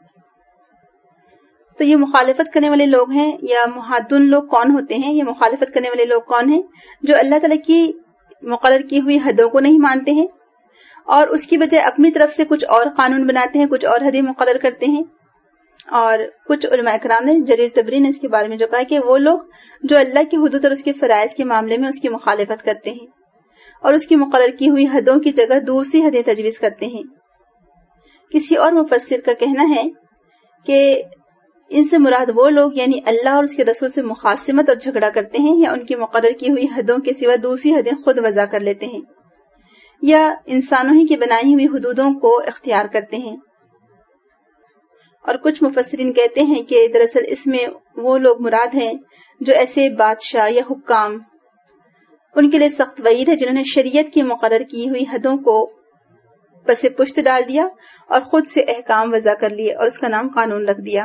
تو یہ مخالفت کرنے والے لوگ ہیں، یا محادون لوگ کون ہوتے ہیں؟ یہ مخالفت کرنے والے لوگ کون ہیں؟ جو اللہ تعالیٰ کی مقرر کی ہوئی حدوں کو نہیں مانتے ہیں اور اس کی بجائے اپنی طرف سے کچھ اور قانون بناتے ہیں، کچھ اور حدیں مقرر کرتے ہیں۔ اور کچھ علماء کرام نے، جریر طبری نے اس کے بارے میں جو کہا کہ وہ لوگ جو اللہ کی حدود اور اس کے فرائض کے معاملے میں اس کی مخالفت کرتے ہیں اور اس کی مقرر کی ہوئی حدوں کی جگہ دوسری حدیں تجویز کرتے ہیں۔ کسی اور مفسر کا کہنا ہے کہ ان سے مراد وہ لوگ یعنی اللہ اور اس کے رسول سے مخاصمت اور جھگڑا کرتے ہیں یا ان کی مقرر کی ہوئی حدوں کے سوا دوسری حدیں خود وضع کر لیتے ہیں یا انسانوں ہی کی بنائی ہوئی حدودوں کو اختیار کرتے ہیں۔ اور کچھ مفسرین کہتے ہیں کہ دراصل اس میں وہ لوگ مراد ہیں جو ایسے بادشاہ یا حکام، ان کے لیے سخت وعید ہے جنہوں نے شریعت کی مقرر کی ہوئی حدوں کو پس پشت ڈال دیا اور خود سے احکام وضع کر لیے اور اس کا نام قانون رکھ دیا۔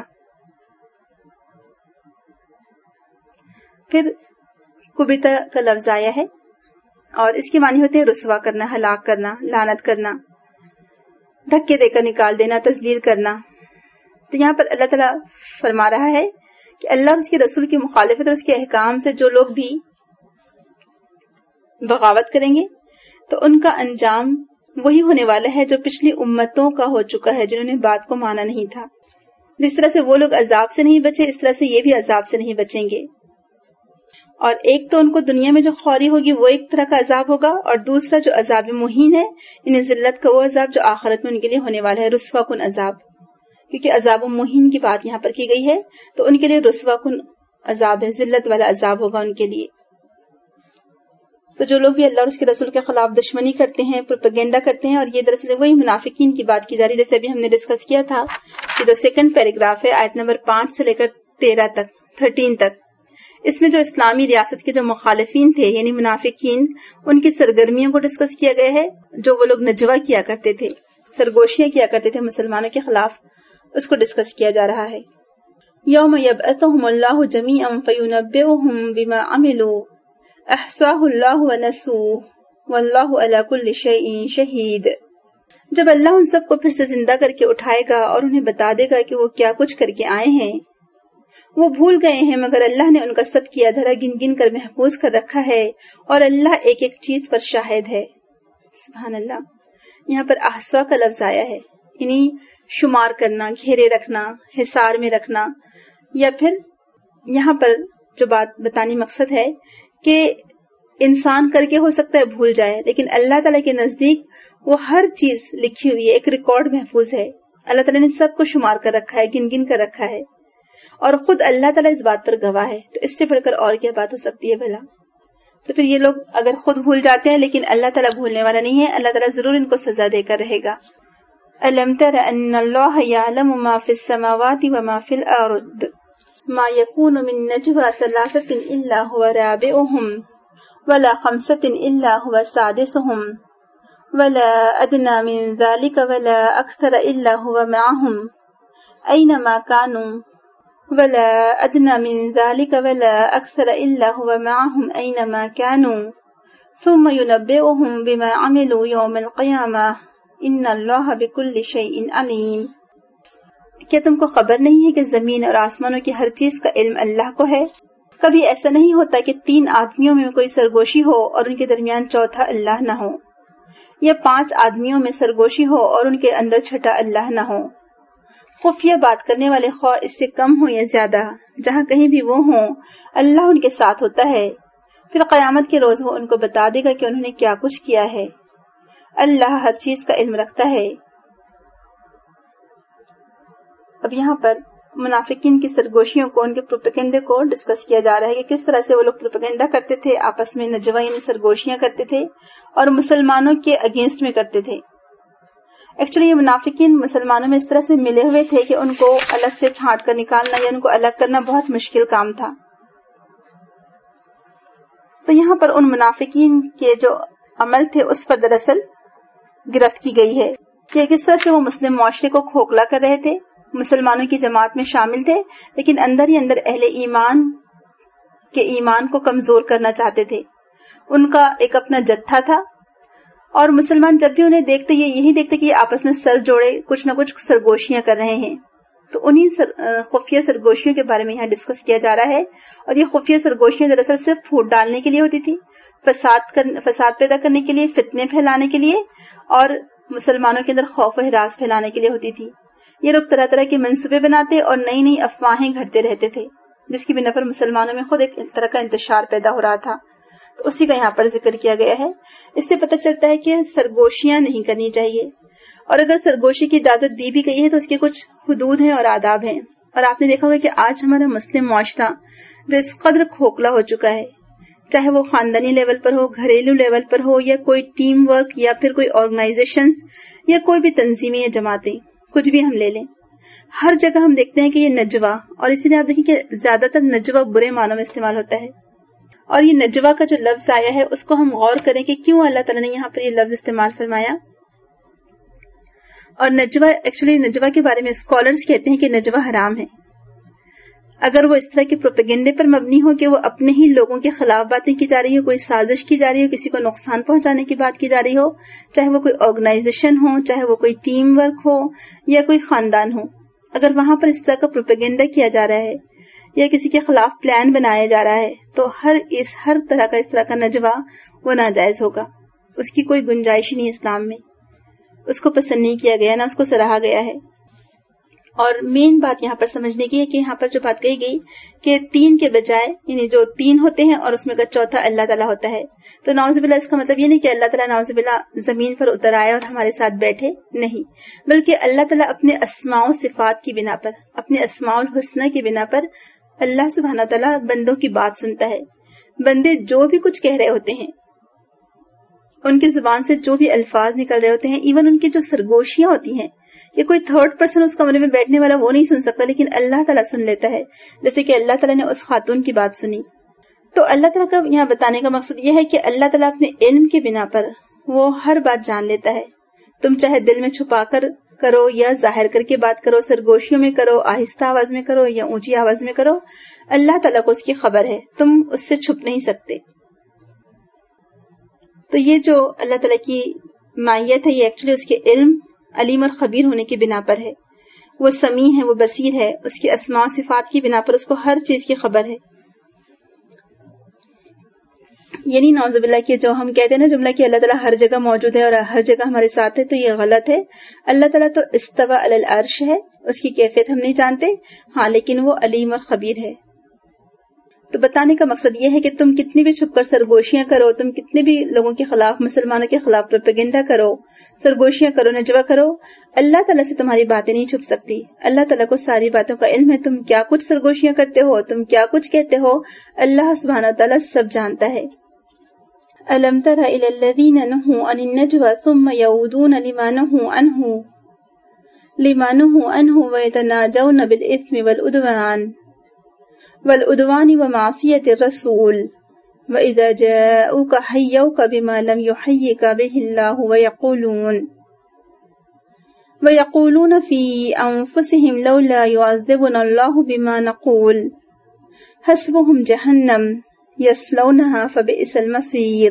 پھر کبتا کا لفظ آیا ہے اور اس کے معنی ہوتے ہیں رسوا کرنا، ہلاک کرنا، لعنت کرنا، دھکے دے کر نکال دینا، تذلیل کرنا۔ تو یہاں پر اللہ تعالیٰ فرما رہا ہے کہ اللہ اور اس کے رسول کی مخالفت اور اس کے احکام سے جو لوگ بھی بغاوت کریں گے تو ان کا انجام وہی ہونے والا ہے جو پچھلی امتوں کا ہو چکا ہے جنہوں نے بات کو مانا نہیں تھا۔ جس طرح سے وہ لوگ عذاب سے نہیں بچے اس طرح سے یہ بھی عذاب سے نہیں بچیں گے۔ اور ایک تو ان کو دنیا میں جو خواری ہوگی وہ ایک طرح کا عذاب ہوگا، اور دوسرا جو عذاب مہین ہے انہیں ذلت کا وہ عذاب جو آخرت میں ان کے لیے ہونے والا ہے، رسوا کن عذاب۔ کیونکہ عذاب مہین کی بات یہاں پر کی گئی ہے تو ان کے لیے رسوا کن عذاب ہے، ذلت والا عذاب ہوگا ان کے لیے۔ تو جو لوگ بھی اللہ اور اس کے رسول کے خلاف دشمنی کرتے ہیں، پروپیگنڈا کرتے ہیں، اور یہ دراصل وہی منافقین کی بات کی جا رہی ہے جیسے ابھی ہم نے ڈسکس کیا تھا کہ جو سیکنڈ پیراگراف ہے آیت نمبر 5 سے لے کر 13 تک، اس میں جو اسلامی ریاست کے جو مخالفین تھے یعنی منافقین، ان کی سرگرمیوں کو ڈسکس کیا گیا ہے، جو وہ لوگ نجوہ کیا کرتے تھے، سرگوشیاں کیا کرتے تھے مسلمانوں کے خلاف، اس کو ڈسکس کیا جا رہا ہے۔ یوم یبعثہم اللہ جمیعا فینبئہم بما عملوا احصاہ اللہ ونسوہ واللہ علی کل شیء شہید۔ جب اللہ ان سب کو پھر سے زندہ کر کے اٹھائے گا اور انہیں بتا دے گا کہ وہ کیا کچھ کر کے آئے ہیں، وہ بھول گئے ہیں مگر اللہ نے ان کا سب کیا دھرا گن گن کر محفوظ کر رکھا ہے اور اللہ ایک ایک چیز پر شاہد ہے۔ سبحان اللہ۔ یہاں پر احصا کا لفظ آیا ہے، یعنی شمار کرنا، گھیرے رکھنا، حصار میں رکھنا، یا پھر یہاں پر جو بات بتانی مقصد ہے کہ انسان کر کے ہو سکتا ہے بھول جائے، لیکن اللہ تعالیٰ کے نزدیک وہ ہر چیز لکھی ہوئی ہے، ایک ریکارڈ محفوظ ہے۔ اللہ تعالیٰ نے سب کو شمار کر رکھا ہے، گن گن کر رکھا ہے، اور خود اللہ تعالیٰ اس بات پر گواہ ہے۔ تو اس سے بڑھ کر اور کیا بات ہو سکتی ہے بھلا؟ تو پھر یہ لوگ اگر خود بھول جاتے ہیں لیکن اللہ تعالیٰ بھولنے والا نہیں ہے، اللہ تعالیٰ ضرور ان کو سزا دے کر رہے گا۔ أَلَمْ تَرَ أَنَّ اللَّهَ يَعْلَمُ مَا فِي السَّمَاوَاتِ وَمَا فِي الْأَرْضِ مَا يَكُونُ مِن نَجْوَى ثَلَاثَةٍ إِلَّا هُوَ رَابِعُهُمْ وَلَا خَمْسَةٍ إِلَّا هُوَ سَادِسُهُمْ ولا أدنى من ذلك ولا أكثر إلا هو معهم أينما كانوا ولا أدنى من ذلك ولا أكثر إلا هو معهم أينما كانوا ثم ينبئهم بما عملوا يوم القيامة إن الله بكل شيء عليم. کیا تم کو خبر نہیں ہے کہ زمین اور آسمانوں کی ہر چیز کا علم اللہ کو ہے؟ کبھی ایسا نہیں ہوتا کہ 3 آدمیوں میں کوئی سرگوشی ہو اور ان کے درمیان چوتھا اللہ نہ ہو، یا 5 آدمیوں میں سرگوشی ہو اور ان کے اندر چھٹا اللہ نہ ہو. خفیہ بات کرنے والے خواہ اس سے کم ہو یا زیادہ، جہاں کہیں بھی وہ ہوں، اللہ ان کے ساتھ ہوتا ہے. پھر قیامت کے روز وہ ان کو بتا دے گا کہ انہوں نے کیا کچھ کیا ہے. اللہ ہر چیز کا علم رکھتا ہے. اب یہاں پر منافقین کی سرگوشیوں کو، ان کے پروپیگنڈے کو ڈسکس کیا جا رہا ہے کہ کس طرح سے وہ لوگ پروپیگنڈا کرتے تھے، آپس میں نجوہ یعنی سرگوشیاں کرتے تھے اور مسلمانوں کے اگینسٹ میں کرتے تھے. ایکچولی یہ منافقین مسلمانوں میں اس طرح سے ملے ہوئے تھے کہ ان کو الگ سے چھانٹ کر نکالنا یا ان کو الگ کرنا بہت مشکل کام تھا. تو یہاں پر ان منافقین کے جو عمل تھے اس پر دراصل گرفت کی گئی ہے کہ کس طرح سے وہ مسلم معاشرے کو کھوکھلا کر رہے تھے، مسلمانوں کی جماعت میں شامل تھے، لیکن اندر ہی اندر اہل ایمان کے ایمان کو کمزور کرنا چاہتے تھے. ان کا ایک اپنا جتھا تھا اور مسلمان جب بھی انہیں دیکھتے یہی دیکھتے کہ یہ آپس میں سر جوڑے کچھ نہ کچھ سرگوشیاں کر رہے ہیں. تو انہی خفیہ سرگوشیوں کے بارے میں یہاں ڈسکس کیا جا رہا ہے. اور یہ خفیہ سرگوشیاں دراصل صرف پھوٹ ڈالنے کے لیے ہوتی تھی، فساد پیدا کرنے کے لیے، فتنے پھیلانے کے لیے اور مسلمانوں کے اندر خوف و ہراس پھیلانے کے لیے ہوتی تھی. یہ لوگ طرح طرح کے منصوبے بناتے اور نئی نئی افواہیں گھڑتے رہتے تھے، جس کی بنا پر مسلمانوں میں خود ایک طرح کا انتشار پیدا ہو رہا تھا. تو اسی کا یہاں پر ذکر کیا گیا ہے. اس سے پتہ چلتا ہے کہ سرگوشیاں نہیں کرنی چاہیے، اور اگر سرگوشی کی اجازت دی بھی گئی ہے تو اس کے کچھ حدود ہیں اور آداب ہیں. اور آپ نے دیکھا ہوگا کہ آج ہمارا مسلم معاشرہ جو اس قدر کھوکھلا ہو چکا ہے، چاہے وہ خاندانی لیول پر ہو، گھریلو لیول پر ہو، یا کوئی ٹیم ورک یا پھر کوئی آرگنائزیشنز یا کوئی بھی تنظیمیں یا جماعتیں، کچھ بھی ہم لے لیں، ہر جگہ ہم دیکھتے ہیں کہ یہ نجوہ، اور اسی لیے آپ دیکھیں کہ زیادہ تر نجوہ برے معنوں میں استعمال ہوتا ہے. اور یہ نجوہ کا جو لفظ آیا ہے اس کو ہم غور کریں کہ کیوں اللہ تعالیٰ نے یہاں پر یہ لفظ استعمال فرمایا. اور نجوہ، ایکچولی نجوہ کے بارے میں اسکالرز کہتے ہیں کہ نجوہ حرام ہے اگر وہ اس طرح کے پروپیگنڈے پر مبنی ہو کہ وہ اپنے ہی لوگوں کے خلاف باتیں کی جا رہی ہو، کوئی سازش کی جا رہی ہو، کسی کو نقصان پہنچانے کی بات کی جا رہی ہو، چاہے وہ کوئی آرگنائزیشن ہو، چاہے وہ کوئی ٹیم ورک ہو یا کوئی خاندان ہو. اگر وہاں پر اس طرح کا پروپیگنڈا کیا جا رہا ہے یا کسی کے خلاف پلان بنایا جا رہا ہے تو ہر طرح کا نجوہ وہ ناجائز ہوگا. اس کی کوئی گنجائش نہیں اسلام میں، اس کو پسند نہیں کیا گیا، نہ اس کو سراہا گیا ہے. اور مین بات یہاں پر سمجھنے کی ہے کہ یہاں پر جو بات کہی گئی کہ 3 کے بجائے، یعنی جو 3 ہوتے ہیں اور اس میں کا چوتھا اللہ تعالیٰ ہوتا ہے، تو نعوذ باللہ اس کا مطلب یہ نہیں کہ اللہ تعالیٰ نعوذ باللہ زمین پر اتر آئے اور ہمارے ساتھ بیٹھے، نہیں، بلکہ اللہ تعالیٰ اپنے اسماء و صفات کی بنا پر، اپنے اسماء الحسنہ کی بنا پر اللہ سبحانہ تعالیٰ بندوں کی بات سنتا ہے. بندے جو بھی کچھ کہہ رہے ہوتے ہیں، ان کی زبان سے جو بھی الفاظ نکل رہے ہوتے ہیں، ایون ان کی جو سرگوشیاں ہوتی ہیں، یہ کوئی تھرڈ پرسن اس کمرے میں بیٹھنے والا وہ نہیں سن سکتا، لیکن اللہ تعالیٰ سن لیتا ہے. جیسے کہ اللہ تعالیٰ نے اس خاتون کی بات سنی. تو اللہ تعالیٰ کا یہاں بتانے کا مقصد یہ ہے کہ اللہ تعالیٰ اپنے علم کے بنا پر وہ ہر بات جان لیتا ہے. تم چاہے دل میں چھپا کر کرو یا ظاہر کر کے بات کرو، سرگوشیوں میں کرو، آہستہ آواز میں کرو یا اونچی آواز میں کرو، اللہ تعالیٰ کو اس کی خبر ہے، تم اس سے چھپ نہیں سکتے. تو یہ جو اللہ تعالیٰ کی مائیت ہے، یہ ایکچولی اس کے علم، علیم اور خبیر ہونے کی بنا پر ہے. وہ سمیع ہے، وہ بصیر ہے، اس کی اسماء و صفات کی بنا پر اس کو ہر چیز کی خبر ہے. یعنی نعوذ باللہ کہ جو ہم کہتے ہیں نا جملہ کہ اللہ تعالیٰ ہر جگہ موجود ہے اور ہر جگہ ہمارے ساتھ ہے، تو یہ غلط ہے. اللہ تعالیٰ تو استوى علی العرش ہے، اس کی کیفیت ہم نہیں جانتے، ہاں، لیکن وہ علیم اور خبیر ہے. تو بتانے کا مقصد یہ ہے کہ تم کتنی بھی چھپ کر سرگوشیاں کرو، تم کتنے بھی لوگوں کے خلاف، مسلمانوں کے خلاف پروپیگنڈا کرو، سرگوشیاں کرو، نجوہ کرو، اللہ تعالیٰ سے تمہاری باتیں نہیں چھپ سکتی. اللہ تعالیٰ کو ساری باتوں کا علم ہے. تم کیا کچھ سرگوشیاں کرتے ہو، تم کیا کچھ کہتے ہو، اللہ سبحانہ تعالیٰ سب جانتا ہے. أَلَمْ تَرَ إِلَى الَّذِينَ نُهُوا عَنِ النَّجْوَى ثُمَّ يَعُودُونَ لِمَا نُهُوا عَنْهُ وَيَتَنَاجَوْنَ بِالْإِثْمِ وَالْعُدْوَانِ وَمَعْصِيَةِ الرَّسُولِ وَإِذَا جَاءُوكَ حَيَّوْكَ بِمَا لَمْ يُحَيِّكَ بِهِ اللَّهُ وَيَقُولُونَ فِي أَنفُسِهِمْ لَوْلَا يُعَذِّبُنَا اللَّهُ بِمَا نَقُولُ حَسْبُهُمْ جَهَنَّمُ يَصْلَوْنَهَا فَبِئْسَ الْمَصِيرُ۔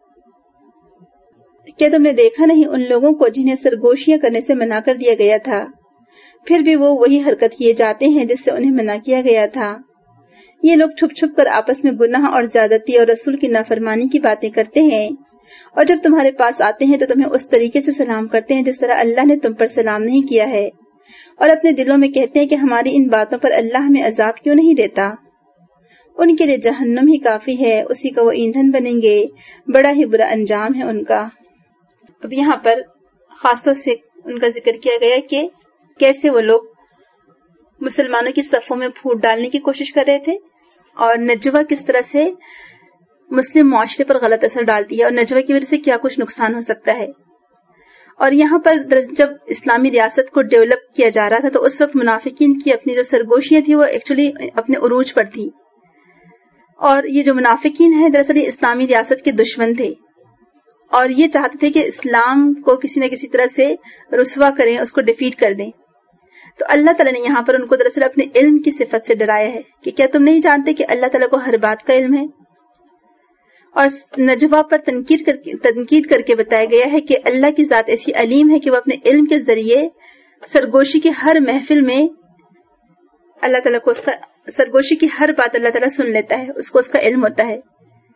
کیا تم نے دیکھا نہیں ان لوگوں کو جنہیں سرگوشیاں کرنے سے منع کر دیا گیا تھا، پھر بھی وہ وہی حرکت کیے جاتے ہیں جس سے انہیں منع کیا گیا تھا۔ یہ لوگ چھپ چھپ کر آپس میں گناہ اور زیادتی اور رسول کی نافرمانی کی باتیں کرتے ہیں، اور جب تمہارے پاس آتے ہیں تو تمہیں اس طریقے سے سلام کرتے ہیں جس طرح اللہ نے تم پر سلام نہیں کیا ہے، اور اپنے دلوں میں کہتے ہیں کہ ہماری ان باتوں پر اللہ ہمیں عذاب کیوں نہیں دیتا۔ ان کے لیے جہنم ہی کافی ہے، اسی کا وہ ایندھن بنیں گے، بڑا ہی برا انجام ہے ان کا۔ اب یہاں پر خاص طور سے ان کا ذکر کیا گیا کہ کیسے وہ لوگ مسلمانوں کی صفوں میں پھوٹ ڈالنے کی کوشش کر رہے تھے، اور نجوہ کس طرح سے مسلم معاشرے پر غلط اثر ڈالتی ہے، اور نجوہ کی وجہ سے کیا کچھ نقصان ہو سکتا ہے۔ اور یہاں پر جب اسلامی ریاست کو ڈیولپ کیا جا رہا تھا تو اس وقت منافقین کی اپنی جو سرگوشیاں تھی وہ ایکچولی اپنے عروج پر تھی، اور یہ جو منافقین ہیں دراصل یہ اسلامی ریاست کے دشمن تھے، اور یہ چاہتے تھے کہ اسلام کو کسی نہ کسی طرح سے رسوا کریں، اس کو ڈیفیٹ کر دیں۔ تو اللہ تعالیٰ نے یہاں پر ان کو دراصل اپنے علم کی صفت سے ڈرایا ہے کہ کیا تم نہیں جانتے کہ اللہ تعالیٰ کو ہر بات کا علم ہے۔ اور نجوہ پر تنقید کر کے بتایا گیا ہے کہ اللہ کی ذات ایسی علیم ہے کہ وہ اپنے علم کے ذریعے سرگوشی کی ہر محفل میں اللہ تعالیٰ کو سرگوشی کی ہر بات اللہ تعالیٰ سن لیتا ہے، اس کو اس کا علم ہوتا ہے۔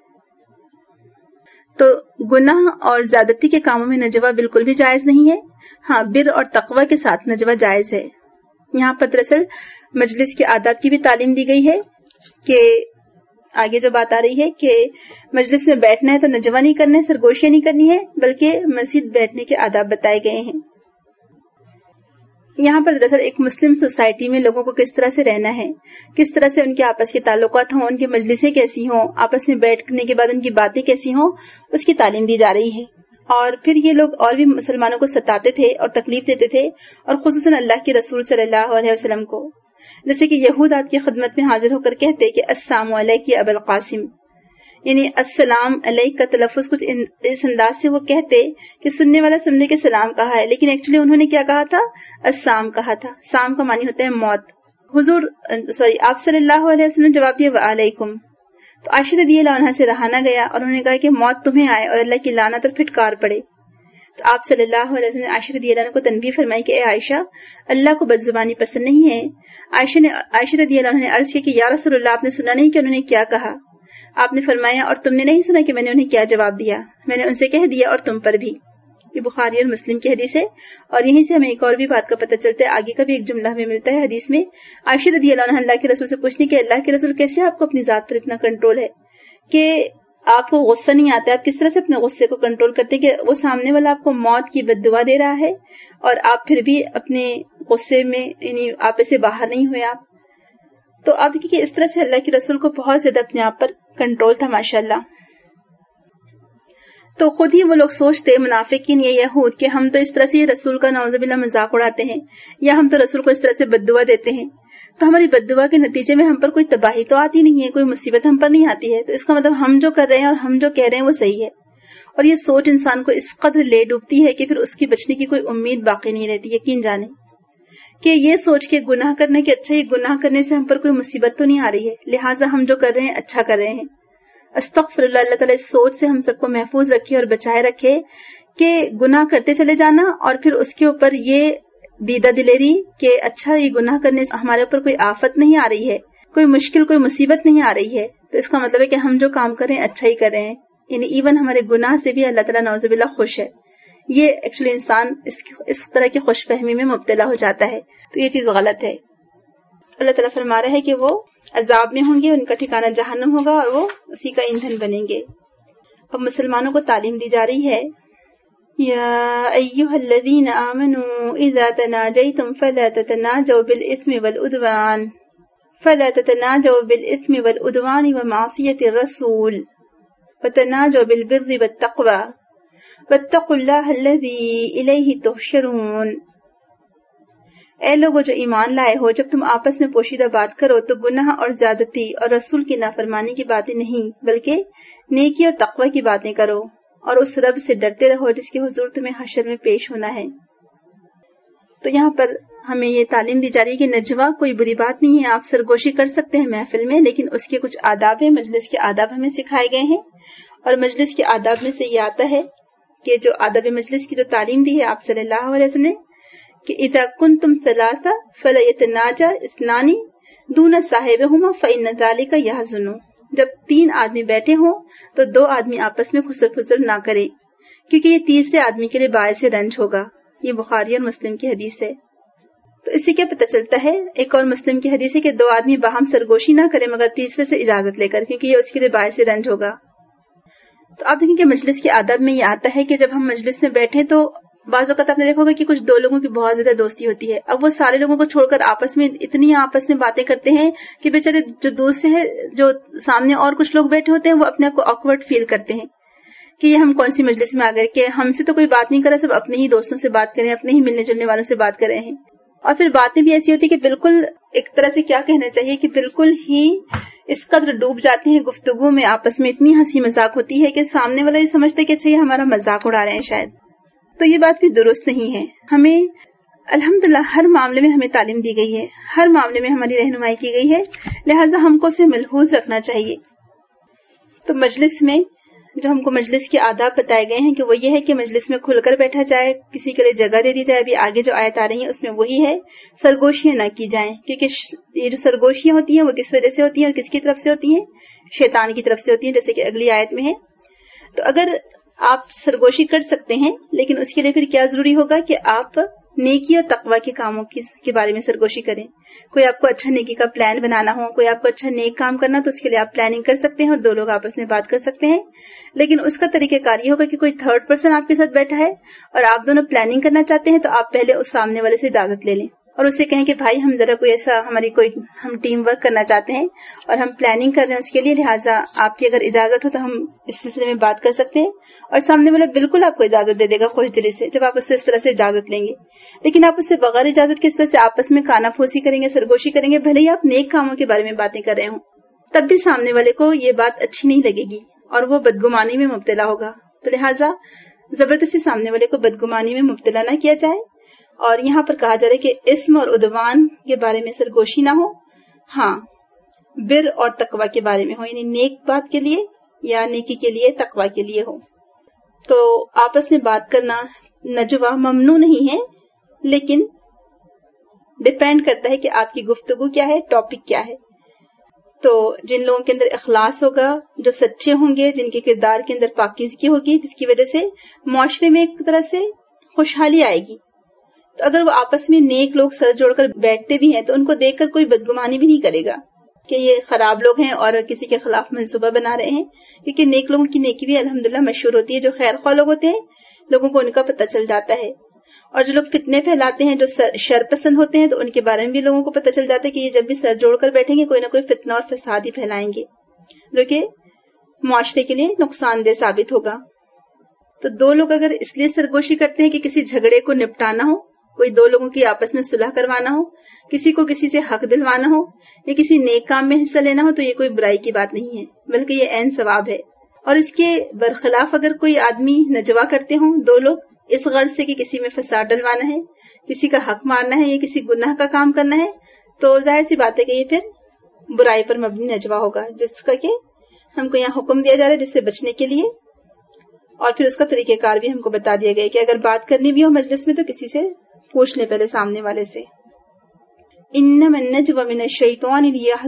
تو گناہ اور زیادتی کے کاموں میں نجوہ بالکل بھی جائز نہیں ہے، ہاں بر اور تقوی کے ساتھ نجوہ جائز ہے۔ یہاں پر دراصل مجلس کے آداب کی بھی تعلیم دی گئی ہے کہ آگے جو بات آ رہی ہے کہ مجلس میں بیٹھنا ہے تو نجوہ نہیں کرنا ہے، سرگوشیاں نہیں کرنی ہے، بلکہ مزید بیٹھنے کے آداب بتائے گئے ہیں۔ یہاں پر دراصل ایک مسلم سوسائٹی میں لوگوں کو کس طرح سے رہنا ہے، کس طرح سے ان کے آپس کے تعلقات ہوں، ان کی مجلسیں کیسی ہوں، آپس میں بیٹھنے کے بعد ان کی باتیں کیسی ہوں، اس کی تعلیم دی جا رہی ہے۔ اور پھر یہ لوگ اور بھی مسلمانوں کو ستاتے تھے اور تکلیف دیتے تھے، اور خصوصاً اللہ کے رسول صلی اللہ علیہ وسلم کو، جیسے کہ یہود آپ کی خدمت میں حاضر ہو کر کہتے کہ السلام علیک یا ابا القاسم، یعنی السلام علیک کا تلفظ کچھ اس انداز سے وہ کہتے کہ سننے والا سننے کے سلام کہا ہے، لیکن ایکچولی انہوں نے کیا کہا تھا؟ السلام کہا تھا۔ سام کا معنی ہوتا ہے موت۔ آپ صلی اللہ علیہ وسلم نے جواب دیا وعلیکم۔ تو عائشہ رضی اللہ عنہا سے رہا نہ گیا، اور انہوں نے کہا کہ موت تمہیں آئے اور اللہ کی لعنت اور پھٹکار پڑے۔ تو آپ صلی اللہ علیہ وسلم نے عائشہ رضی اللہ عنہ کو تنبیہ فرمائی کہ اے عائشہ، اللہ کو بد زبانی پسند نہیں ہے۔ عائشہ رضی اللہ عنہ نے عرض کیا کہ یا رسول اللہ، آپ نے سنا نہیں کہ انہوں نے کیا کہا؟ آپ نے فرمایا اور تم نے نہیں سنا کہ میں نے انہیں کیا جواب دیا؟ میں نے ان سے کہہ دیا اور تم پر بھی۔ یہ بخاری اور مسلم کی حدیث ہے، اور یہیں سے ہمیں ایک اور بھی بات کا پتہ چلتا ہے، آگے کا بھی ایک جملہ ہمیں ملتا ہے حدیث میں۔ عائشہ رضی اللہ عنہ اللہ کے رسول سے پوچھنے کہ اللہ کے رسول کیسے آپ کو اپنی ذات پر اتنا کنٹرول ہے کہ آپ کو غصہ نہیں آتا، آپ کس طرح سے اپنے غصے کو کنٹرول کرتے کہ وہ سامنے والا آپ کو موت کی بد دعا دے رہا ہے اور آپ پھر بھی اپنے غصے میں یعنی آپ سے باہر نہیں ہوئے آپ۔ تو آپ دیکھیے کہ اس طرح سے اللہ کے رسول کو بہت زیادہ اپنے آپ پر کنٹرول تھا ماشاءاللہ۔ تو خود ہی وہ لوگ سوچتے منافقین یا یہود کہ ہم تو اس طرح سے رسول کا نعوذ باللہ مذاق اڑاتے ہیں، یا ہم تو رسول کو اس طرح سے بد دعا دیتے ہیں، تو ہماری بد دعا کے نتیجے میں ہم پر کوئی تباہی تو آتی نہیں ہے، کوئی مصیبت ہم پر نہیں آتی ہے، تو اس کا مطلب ہم جو کر رہے ہیں اور ہم جو کہہ رہے ہیں وہ صحیح ہے۔ اور یہ سوچ انسان کو اس قدر لے ڈوبتی ہے کہ پھر اس کی بچنے کی کوئی امید باقی نہیں رہتی۔ یقین جانے کہ یہ سوچ کے گناہ کرنے کے اچھا، یہ گناہ کرنے سے ہم پر کوئی مصیبت تو نہیں آ رہی ہے، لہٰذا ہم جو کر رہے ہیں اچھا کر رہے ہیں۔ استغفر اللہ، اللہ تعالیٰ اس سوچ سے ہم سب کو محفوظ رکھے اور بچائے رکھے کہ گناہ کرتے چلے جانا اور پھر اس کے اوپر یہ دیدہ دلیری کہ اچھا یہ گناہ کرنے سے ہمارے اوپر کوئی آفت نہیں آ رہی ہے، کوئی مشکل کوئی مصیبت نہیں آ رہی ہے، تو اس کا مطلب ہے کہ ہم جو کام کر رہے ہیں اچھا ہی کر رہے ہیں، یعنی ایون ہمارے گناہ سے بھی اللہ تعالیٰ نعوذ باللہ خوش ہے۔ یہ ایکچولی انسان اس طرح کی خوش فہمی میں مبتلا ہو جاتا ہے، تو یہ چیز غلط ہے۔ اللہ تعالیٰ فرما رہا ہے کہ وہ عذاب میں ہوں گے، ان کا ٹھکانہ جہنم ہوگا اور وہ اسی کا ایندھن بنیں گے۔ اب مسلمانوں کو تعلیم دی جا رہی ہے، یا ایھا الذین آمنوا اذا تناجیتم فلا تتناجوا بالاثم والعدوان ومعصیۃ الرسول وتناجوا بالبر والتقوى واتقوا اللہ الذی الیہ تحشرون۔ اے لوگو جو ایمان لائے ہو، جب تم آپس میں پوشیدہ بات کرو تو گناہ اور زیادتی اور رسول کی نافرمانی کی باتیں نہیں بلکہ نیکی اور تقوی کی باتیں کرو، اور اس رب سے ڈرتے رہو جس کے حضور تمہیں حشر میں پیش ہونا ہے۔ تو یہاں پر ہمیں یہ تعلیم دی جا رہی ہے کہ نجوہ کوئی بری بات نہیں ہے، آپ سرگوشی کر سکتے ہیں محفل میں، لیکن اس کے کچھ آداب ہیں، مجلس کے آداب ہمیں سکھائے گئے ہیں، اور مجلس کے آداب میں سے یہ آتا ہے کہ جو آداب مجلس کی جو تعلیم دی ہے آپ صلی اللہ علیہ وسلم نے کہ اذا کنتم ثلاثہ فلا یتناجی اثنان دون صاحبہما فإن ذلک یحزن، جب 3 آدمی بیٹھے ہوں تو 2 آدمی آپس میں خسر پھسر نہ کرے کیونکہ یہ تیسرے آدمی کے لیے باعث رنج ہوگا۔ یہ بخاری اور مسلم کی حدیث ہے۔ تو اس سے کیا پتہ چلتا ہے؟ ایک اور مسلم کی حدیث ہے کہ 2 آدمی باہم سرگوشی نہ کرے مگر تیسرے سے اجازت لے کر، کیونکہ یہ اس کے لیے باعث رنج ہوگا۔ تو آپ دیکھیں کہ مجلس کے آداب میں یہ آتا ہے کہ جب ہم مجلس میں بیٹھیں تو بعض اوقات آپ نے دیکھا ہوگا کہ کچھ 2 لوگوں کی بہت زیادہ دوستی ہوتی ہے، اب وہ سارے لوگوں کو چھوڑ کر آپس میں باتیں کرتے ہیں کہ بیچارے جو دوست ہیں، جو سامنے اور کچھ لوگ بیٹھے ہوتے ہیں، وہ اپنے آپ کو آکورڈ فیل کرتے ہیں کہ یہ ہم کون سی مجلس میں آ گئے کہ ہم سے تو کوئی بات نہیں کر رہا، سب اپنے ہی دوستوں سے بات کریں، اپنے ہی ملنے جلنے والوں سے بات کر رہے ہیں۔ اور پھر باتیں بھی ایسی ہوتی کہ بالکل ایک طرح سے کیا کہنا چاہیے کہ بالکل ہی اس قدر ڈوب جاتے ہیں گفتگو میں، آپس میں اتنی ہنسی مذاق ہوتی ہے کہ سامنے والا یہ سمجھتے کہ اچھا یہ ہمارا مذاق اڑا رہے ہیں شاید۔ تو یہ بات بھی درست نہیں ہے۔ ہمیں الحمدللہ ہر معاملے میں ہمیں تعلیم دی گئی ہے، ہر معاملے میں ہماری رہنمائی کی گئی ہے، لہٰذا ہم کو اسے ملحوظ رکھنا چاہیے۔ تو مجلس میں جو ہم کو مجلس کے آداب بتائے گئے ہیں کہ وہ یہ ہے کہ مجلس میں کھل کر بیٹھا جائے، کسی کے لیے جگہ دے دی جائے۔ ابھی آگے جو آیت آ رہی ہیں اس میں وہی ہے، سرگوشیاں نہ کی جائیں، کیونکہ یہ جو سرگوشیاں ہوتی ہیں وہ کس وجہ سے ہوتی ہیں اور کس کی طرف سے ہوتی ہیں؟ شیطان کی طرف سے ہوتی ہیں، جیسے کہ اگلی آیت میں ہے۔ تو اگر آپ سرگوشی کر سکتے ہیں لیکن اس کے لیے پھر کیا ضروری ہوگا کہ آپ نیکی اور تقوی کے کاموں کے بارے میں سرگوشی کریں۔ کوئی آپ کو اچھا نیکی کا پلان بنانا ہو، کوئی آپ کو اچھا نیک کام کرنا، تو اس کے لیے آپ پلاننگ کر سکتے ہیں اور 2 لوگ آپس میں بات کر سکتے ہیں، لیکن اس کا طریقہ کار یہ ہوگا کہ کوئی 3rd پرسن آپ کے ساتھ بیٹھا ہے اور آپ دونوں پلاننگ کرنا چاہتے ہیں تو آپ پہلے اس سامنے والے سے اجازت لے لیں اور اسے کہیں کہ بھائی ہم ذرا کوئی ایسا ہم ٹیم ورک کرنا چاہتے ہیں اور ہم پلاننگ کر رہے ہیں اس کے لیے، لہٰذا آپ کی اگر اجازت ہو تو ہم اس سلسلے میں بات کر سکتے ہیں۔ اور سامنے والا بالکل آپ کو اجازت دے دے گا خوش دلی سے جب آپ اس سے اس طرح سے اجازت لیں گے، لیکن آپ اس سے بغیر اجازت کس طرح سے آپس میں کانا پھوسی کریں گے، سرگوشی کریں گے، بھلے ہی آپ نیک کاموں کے بارے میں باتیں کر رہے ہوں، تب بھی سامنے والے کو یہ بات اچھی نہیں لگے گی اور وہ بدگمانی میں مبتلا ہوگا۔ تو لہٰذا زبردستی سامنے والے کو بدگمانی میں مبتلا نہ کیا جائے۔ اور یہاں پر کہا جا رہا ہے کہ اسم اور عدوان کے بارے میں سرگوشی نہ ہو، ہاں بر اور تقوی کے بارے میں ہو، یعنی نیک بات کے لیے یا نیکی کے لیے، تقوی کے لیے ہو۔ تو آپس میں بات کرنا نجوہ ممنوع نہیں ہے، لیکن ڈیپینڈ کرتا ہے کہ آپ کی گفتگو کیا ہے، ٹاپک کیا ہے۔ تو جن لوگوں کے اندر اخلاص ہوگا، جو سچے ہوں گے، جن کے کردار کے اندر پاکیزگی ہوگی، جس کی وجہ سے معاشرے میں ایک طرح سے خوشحالی آئے گی، تو اگر وہ آپس میں نیک لوگ سر جوڑ کر بیٹھتے بھی ہیں تو ان کو دیکھ کر کوئی بدگمانی بھی نہیں کرے گا کہ یہ خراب لوگ ہیں اور کسی کے خلاف منصوبہ بنا رہے ہیں، کیونکہ نیک لوگوں کی نیکی بھی الحمدللہ مشہور ہوتی ہے۔ جو خیر خواہ لوگ ہوتے ہیں لوگوں کو ان کا پتہ چل جاتا ہے، اور جو لوگ فتنے پھیلاتے ہیں، جو شر پسند ہوتے ہیں، تو ان کے بارے میں بھی لوگوں کو پتہ چل جاتا ہے کہ یہ جب بھی سر جوڑ کر بیٹھیں گے کوئی نہ کوئی فتنہ اور فساد ہی پھیلائیں گے جو کہ معاشرے کے لیے نقصان دہ ثابت ہوگا۔ تو 2 لوگ اگر اس لیے سرگوشی کرتے ہیں کہ کسی جھگڑے کو نپٹانا ہو، کوئی 2 لوگوں کی آپس میں صلح کروانا ہو، کسی کو کسی سے حق دلوانا ہو یا کسی نیک کام میں حصہ لینا ہو، تو یہ کوئی برائی کی بات نہیں ہے بلکہ یہ عین ثواب ہے۔ اور اس کے برخلاف اگر کوئی آدمی نجوا کرتے ہوں 2 لوگ اس غرض سے کہ کسی میں فساد ڈلوانا ہے، کسی کا حق مارنا ہے یا کسی گناہ کا کام کرنا ہے، تو ظاہر سی بات ہے کہ یہ پھر برائی پر مبنی نجوا ہوگا، جس کا کہ ہم کو یہاں حکم دیا جا رہا ہے جس سے بچنے کے لیے، اور پھر اس کا طریقہ کار بھی ہم کو بتا دیا گیا کہ اگر بات کرنی بھی ہو مجلس میں تو کسی سے پوچھ لے پہلے سامنے والے سے۔ انما النجوى من الشیطان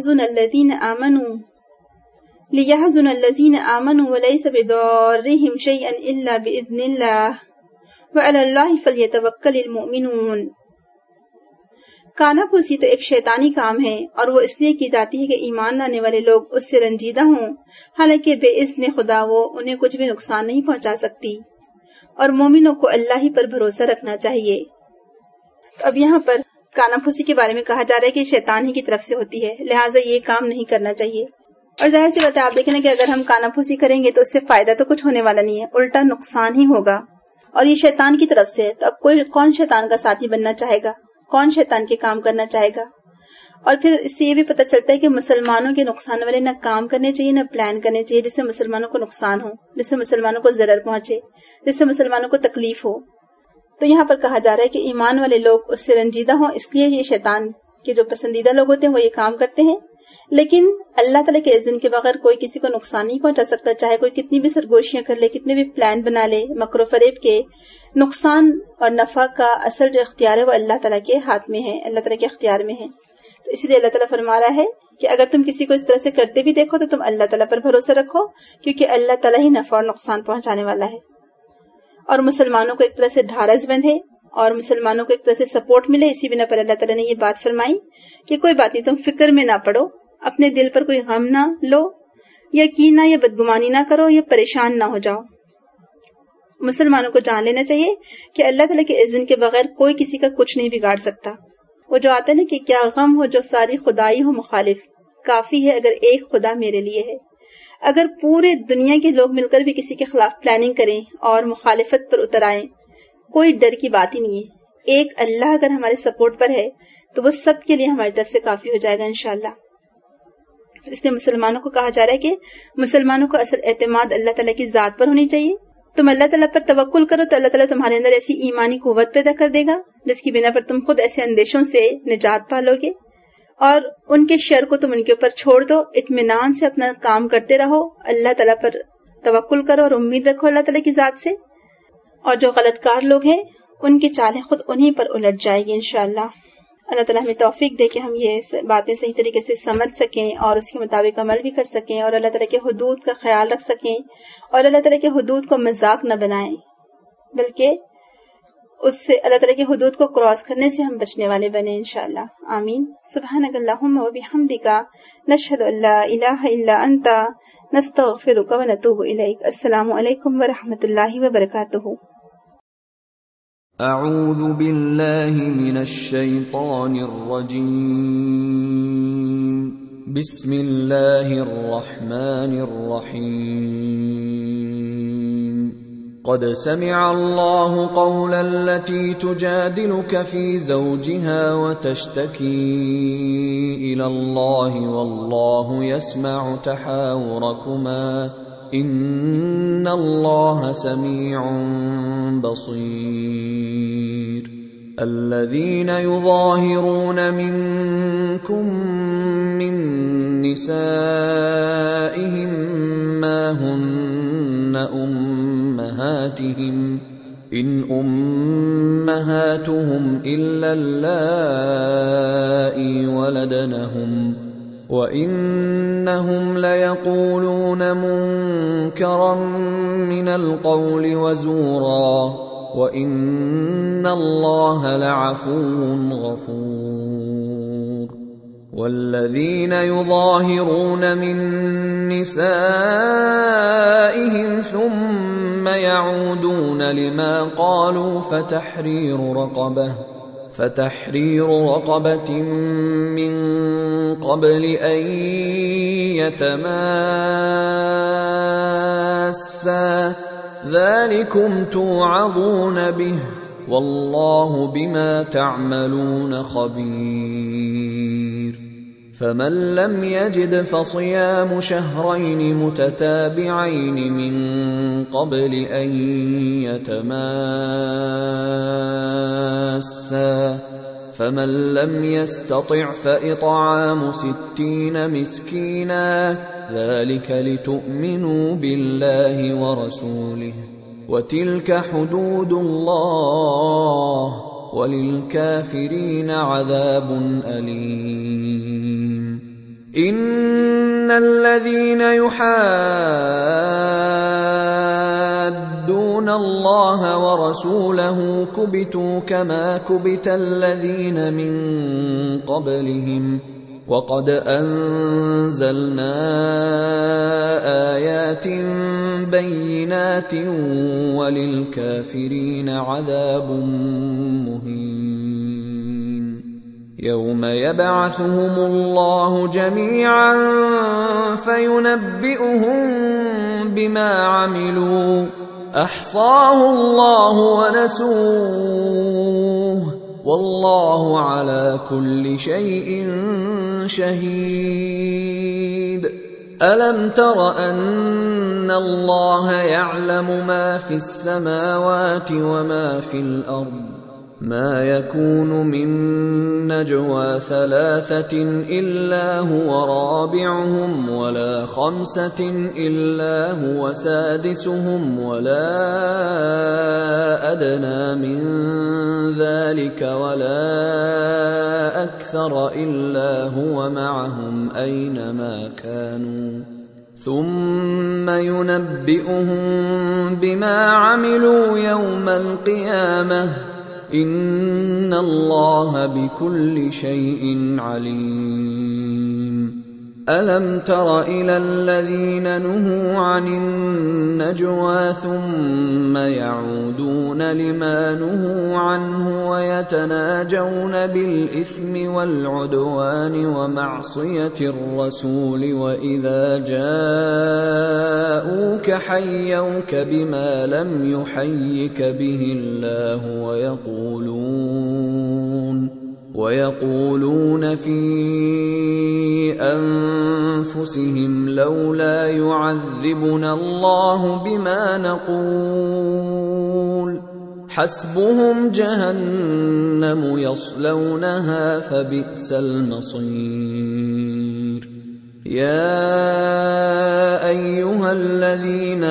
لیحزن الذین آمنوا وليس بضارهم شيئا الا باذن الله وعلى الله فليتوکل المؤمنون۔ کانا پھوسی تو ایک شیطانی کام ہے اور وہ اس لیے کی جاتی ہے کہ ایمان لانے والے لوگ اس سے رنجیدہ ہوں، حالانکہ بے اذن خدا وہ انہیں کچھ بھی نقصان نہیں پہنچا سکتی، اور مومنوں کو اللہ ہی پر بھروسہ رکھنا چاہیے۔ تو اب یہاں پر کانا پھوسی کے بارے میں کہا جا رہا ہے کہ شیطان ہی کی طرف سے ہوتی ہے، لہٰذا یہ کام نہیں کرنا چاہیے۔ اور ظاہر سی بات ہے آپ دیکھیں نا کہ اگر ہم کانا پھوسی کریں گے تو اس سے فائدہ تو کچھ ہونے والا نہیں ہے، الٹا نقصان ہی ہوگا، اور یہ شیطان کی طرف سے ہے۔ تو اب کون شیطان کا ساتھی بننا چاہے گا؟ کون شیطان کے کام کرنا چاہے گا. اور پھر اس سے یہ بھی پتہ چلتا ہے کہ مسلمانوں کے نقصان والے نہ کام کرنے چاہیے، نہ پلان کرنے چاہیے جس سے مسلمانوں کو نقصان ہو، جس سے مسلمانوں کو ضرر پہنچے، جس سے مسلمانوں کو تکلیف ہو. تو یہاں پر کہا جا رہا ہے کہ ایمان والے لوگ اس سے رنجیدہ ہوں، اس لیے یہ شیطان کے جو پسندیدہ لوگ ہوتے ہیں وہ یہ کام کرتے ہیں. لیکن اللہ تعالیٰ کے اذن کے بغیر کوئی کسی کو نقصان نہیں پہنچا سکتا، چاہے کوئی کتنی بھی سرگوشیاں کر لے، کتنے بھی پلان بنا لے مکر و فریب کے. نقصان اور نفع کا اصل جو اختیار ہے وہ اللہ تعالیٰ کے ہاتھ میں ہے، اللہ تعالیٰ کے اختیار میں ہے. تو اس لیے اللہ تعالیٰ فرما رہا ہے کہ اگر تم کسی کو اس طرح سے کرتے بھی دیکھو تو تم اللہ تعالیٰ پر بھروسہ رکھو، کیونکہ اللہ تعالیٰ ہی نفع اور نقصان پہنچانے والا ہے. اور مسلمانوں کو ایک طرح سے ڈھارس بندھے اور مسلمانوں کو ایک طرح سے سپورٹ ملے، اسی بنا پر اللہ تعالیٰ نے یہ بات فرمائی کہ کوئی بات نہیں، تم فکر میں نہ پڑو، اپنے دل پر کوئی غم نہ لو، یا کینہ یا بدگمانی نہ کرو، یا پریشان نہ ہو جاؤ. مسلمانوں کو جان لینا چاہیے کہ اللہ تعالیٰ کے اذن کے بغیر کوئی کسی کا کچھ نہیں بگاڑ سکتا. وہ جو آتا ہے نا کہ کیا غم ہو جو ساری خدائی ہو مخالف، کافی ہے اگر ایک خدا میرے لیے ہے. اگر پورے دنیا کے لوگ مل کر بھی کسی کے خلاف پلاننگ کریں اور مخالفت پر اتر آئیں، کوئی ڈر کی بات ہی نہیں ہے. ایک اللہ اگر ہمارے سپورٹ پر ہے تو وہ سب کے لیے ہماری طرف سے کافی ہو جائے گا انشاءاللہ. اس لیے مسلمانوں کو کہا جا رہا ہے کہ مسلمانوں کو اصل اعتماد اللہ تعالیٰ کی ذات پر ہونی چاہیے. تم اللہ تعالیٰ پر توکل کرو تو اللہ تعالیٰ تمہارے اندر ایسی ایمانی قوت پیدا کر دے گا جس کی بنا پر تم خود ایسے اندیشوں سے نجات پالو گے، اور ان کے شر کو تم ان کے اوپر چھوڑ دو، اطمینان سے اپنا کام کرتے رہو، اللہ تعالیٰ پر توکل کرو اور امید رکھو اللہ تعالیٰ کی ذات سے. اور جو غلط کار لوگ ہیں ان کی چالیں خود انہی پر الٹ جائے گی انشاءاللہ. اللہ تعالیٰ ہمیں توفیق دے کہ ہم یہ باتیں صحیح طریقے سے سمجھ سکیں اور اس کے مطابق عمل بھی کر سکیں، اور اللہ تعالیٰ کے حدود کا خیال رکھ سکیں، اور اللہ تعالیٰ کے حدود کو مذاق نہ بنائیں، بلکہ اس سے اللہ تعالیٰ کے حدود کو کراس کرنے سے ہم بچنے والے بنے انشاءاللہ. آمین. سبحانک اللہم و بحمدک، نشہد ان لا الہ الا انت، نستغفرک و نتوب الیک. السلام علیکم و رحمۃ اللہ وبرکاتہ. اعوذ باللہ من الشیطان الرجیم. بسم اللہ الرحمن الرحیم. قد سمع اللہ قول التي تجادلك في زوجها وتشتكي إلى الله والله يسمع تحاوركما ان اللہ سمیع بصیر. الذین یظاہرون منکم من نسائهم ما هن امہاتهم ان امہاتهم الا اللائی ولدنهم وَإِنَّهُمْ لَيَقُولُونَ مُنكَرًا مِنَ الْقَوْلِ وَزُورًا وَإِنَّ اللَّهَ لَعَفُوٌّ غَفُورٌ. وَالَّذِينَ يُظَاهِرُونَ مِن نِّسَائِهِمْ ثُمَّ يَعُودُونَ لِمَا قَالُوا فَتَحْرِيرُ رَقَبَةٍ مِّن قَبْلِ أَن يَتَمَاسَّا ذَلِكُمْ تُوعَظُونَ بِهِ وَاللَّهُ بِمَا تَعْمَلُونَ خَبِيرٌ. فَمَن لَّمْ يَجِدْ فَصِيَامُ شَهْرَيْنِ مُتَتَابِعَيْنِ مِن قَبْلِ أَن يَتَمَاسَّا فَمَن لَّمْ يَسْتَطِعْ فَإِطْعَامُ 60 مِسْكِينًا ذَلِكَ لِتُؤْمِنُوا بِاللَّهِ وَرَسُولِهِ وَتِلْكَ حُدُودُ اللَّهِ وَلِلْكَافِرِينَ عَذَابٌ أَلِيمٌ. إِنَّ الَّذِينَ يُحَادُّونَ اللَّهَ وَرَسُولَهُ كُبِتُوا كَمَا كُبِتَ الَّذِينَ مِن قَبْلِهِمْ وَقَدْ أَنزَلْنَا آيَاتٍ بَيِّنَاتٍ وَلِلْكَافِرِينَ عَذَابٌ مُهِينٌ. يَوْمَ يَبْعَثُهُمُ اللَّهُ جَمِيعًا فَيُنَبِّئُهُم بِمَا عَمِلُوا أَحْصَاهُ اللَّهُ وَنَسُوهُ والله على كل شيء شهيد. ألم تر أن الله يعلم ما في السماوات وما في الأرض؟ ما يكون من نجوى ثلاثة إلا هو رابعهم ولا خمسة إلا هو سادسهم ولا أدنى من ذلك ولا أكثر إلا هو معهم أينما كانوا ثم ينبئهم بما عملوا يوم القيامة إن الله بكل شيء عليم. ألم تر إلى الذين نهوا عن النجوى ثم يعودون لما نهوا عنه ويتناجون بالإثم والعدوان ومعصية الرسول وإذا جاءوك حيوك بما لم يحيك به الله ويقولون في أنفسهم لولا يعذبنا الله بما نقول حسبهم جهنم يصلونها فبئس المصير. يا أيها الذين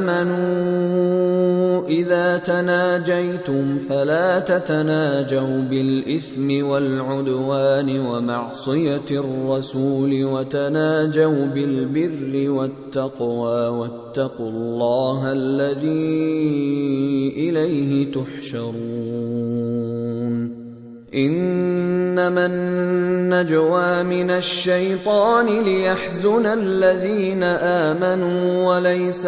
آمنوا إذا تناجيتم فلا تتناجوا بالإثم والعدوان ومعصية الرسول وتناجوا بالبر والتقوى واتقوا الله الذي إليه تحشرون. إنما النجوى من الشيطان ليحزن الذين آمنوا وليس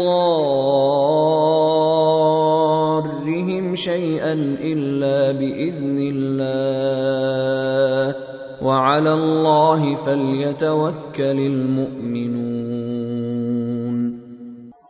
بضارهم شيئا إلا بإذن الله وعلى الله فليتوكل المؤمنون.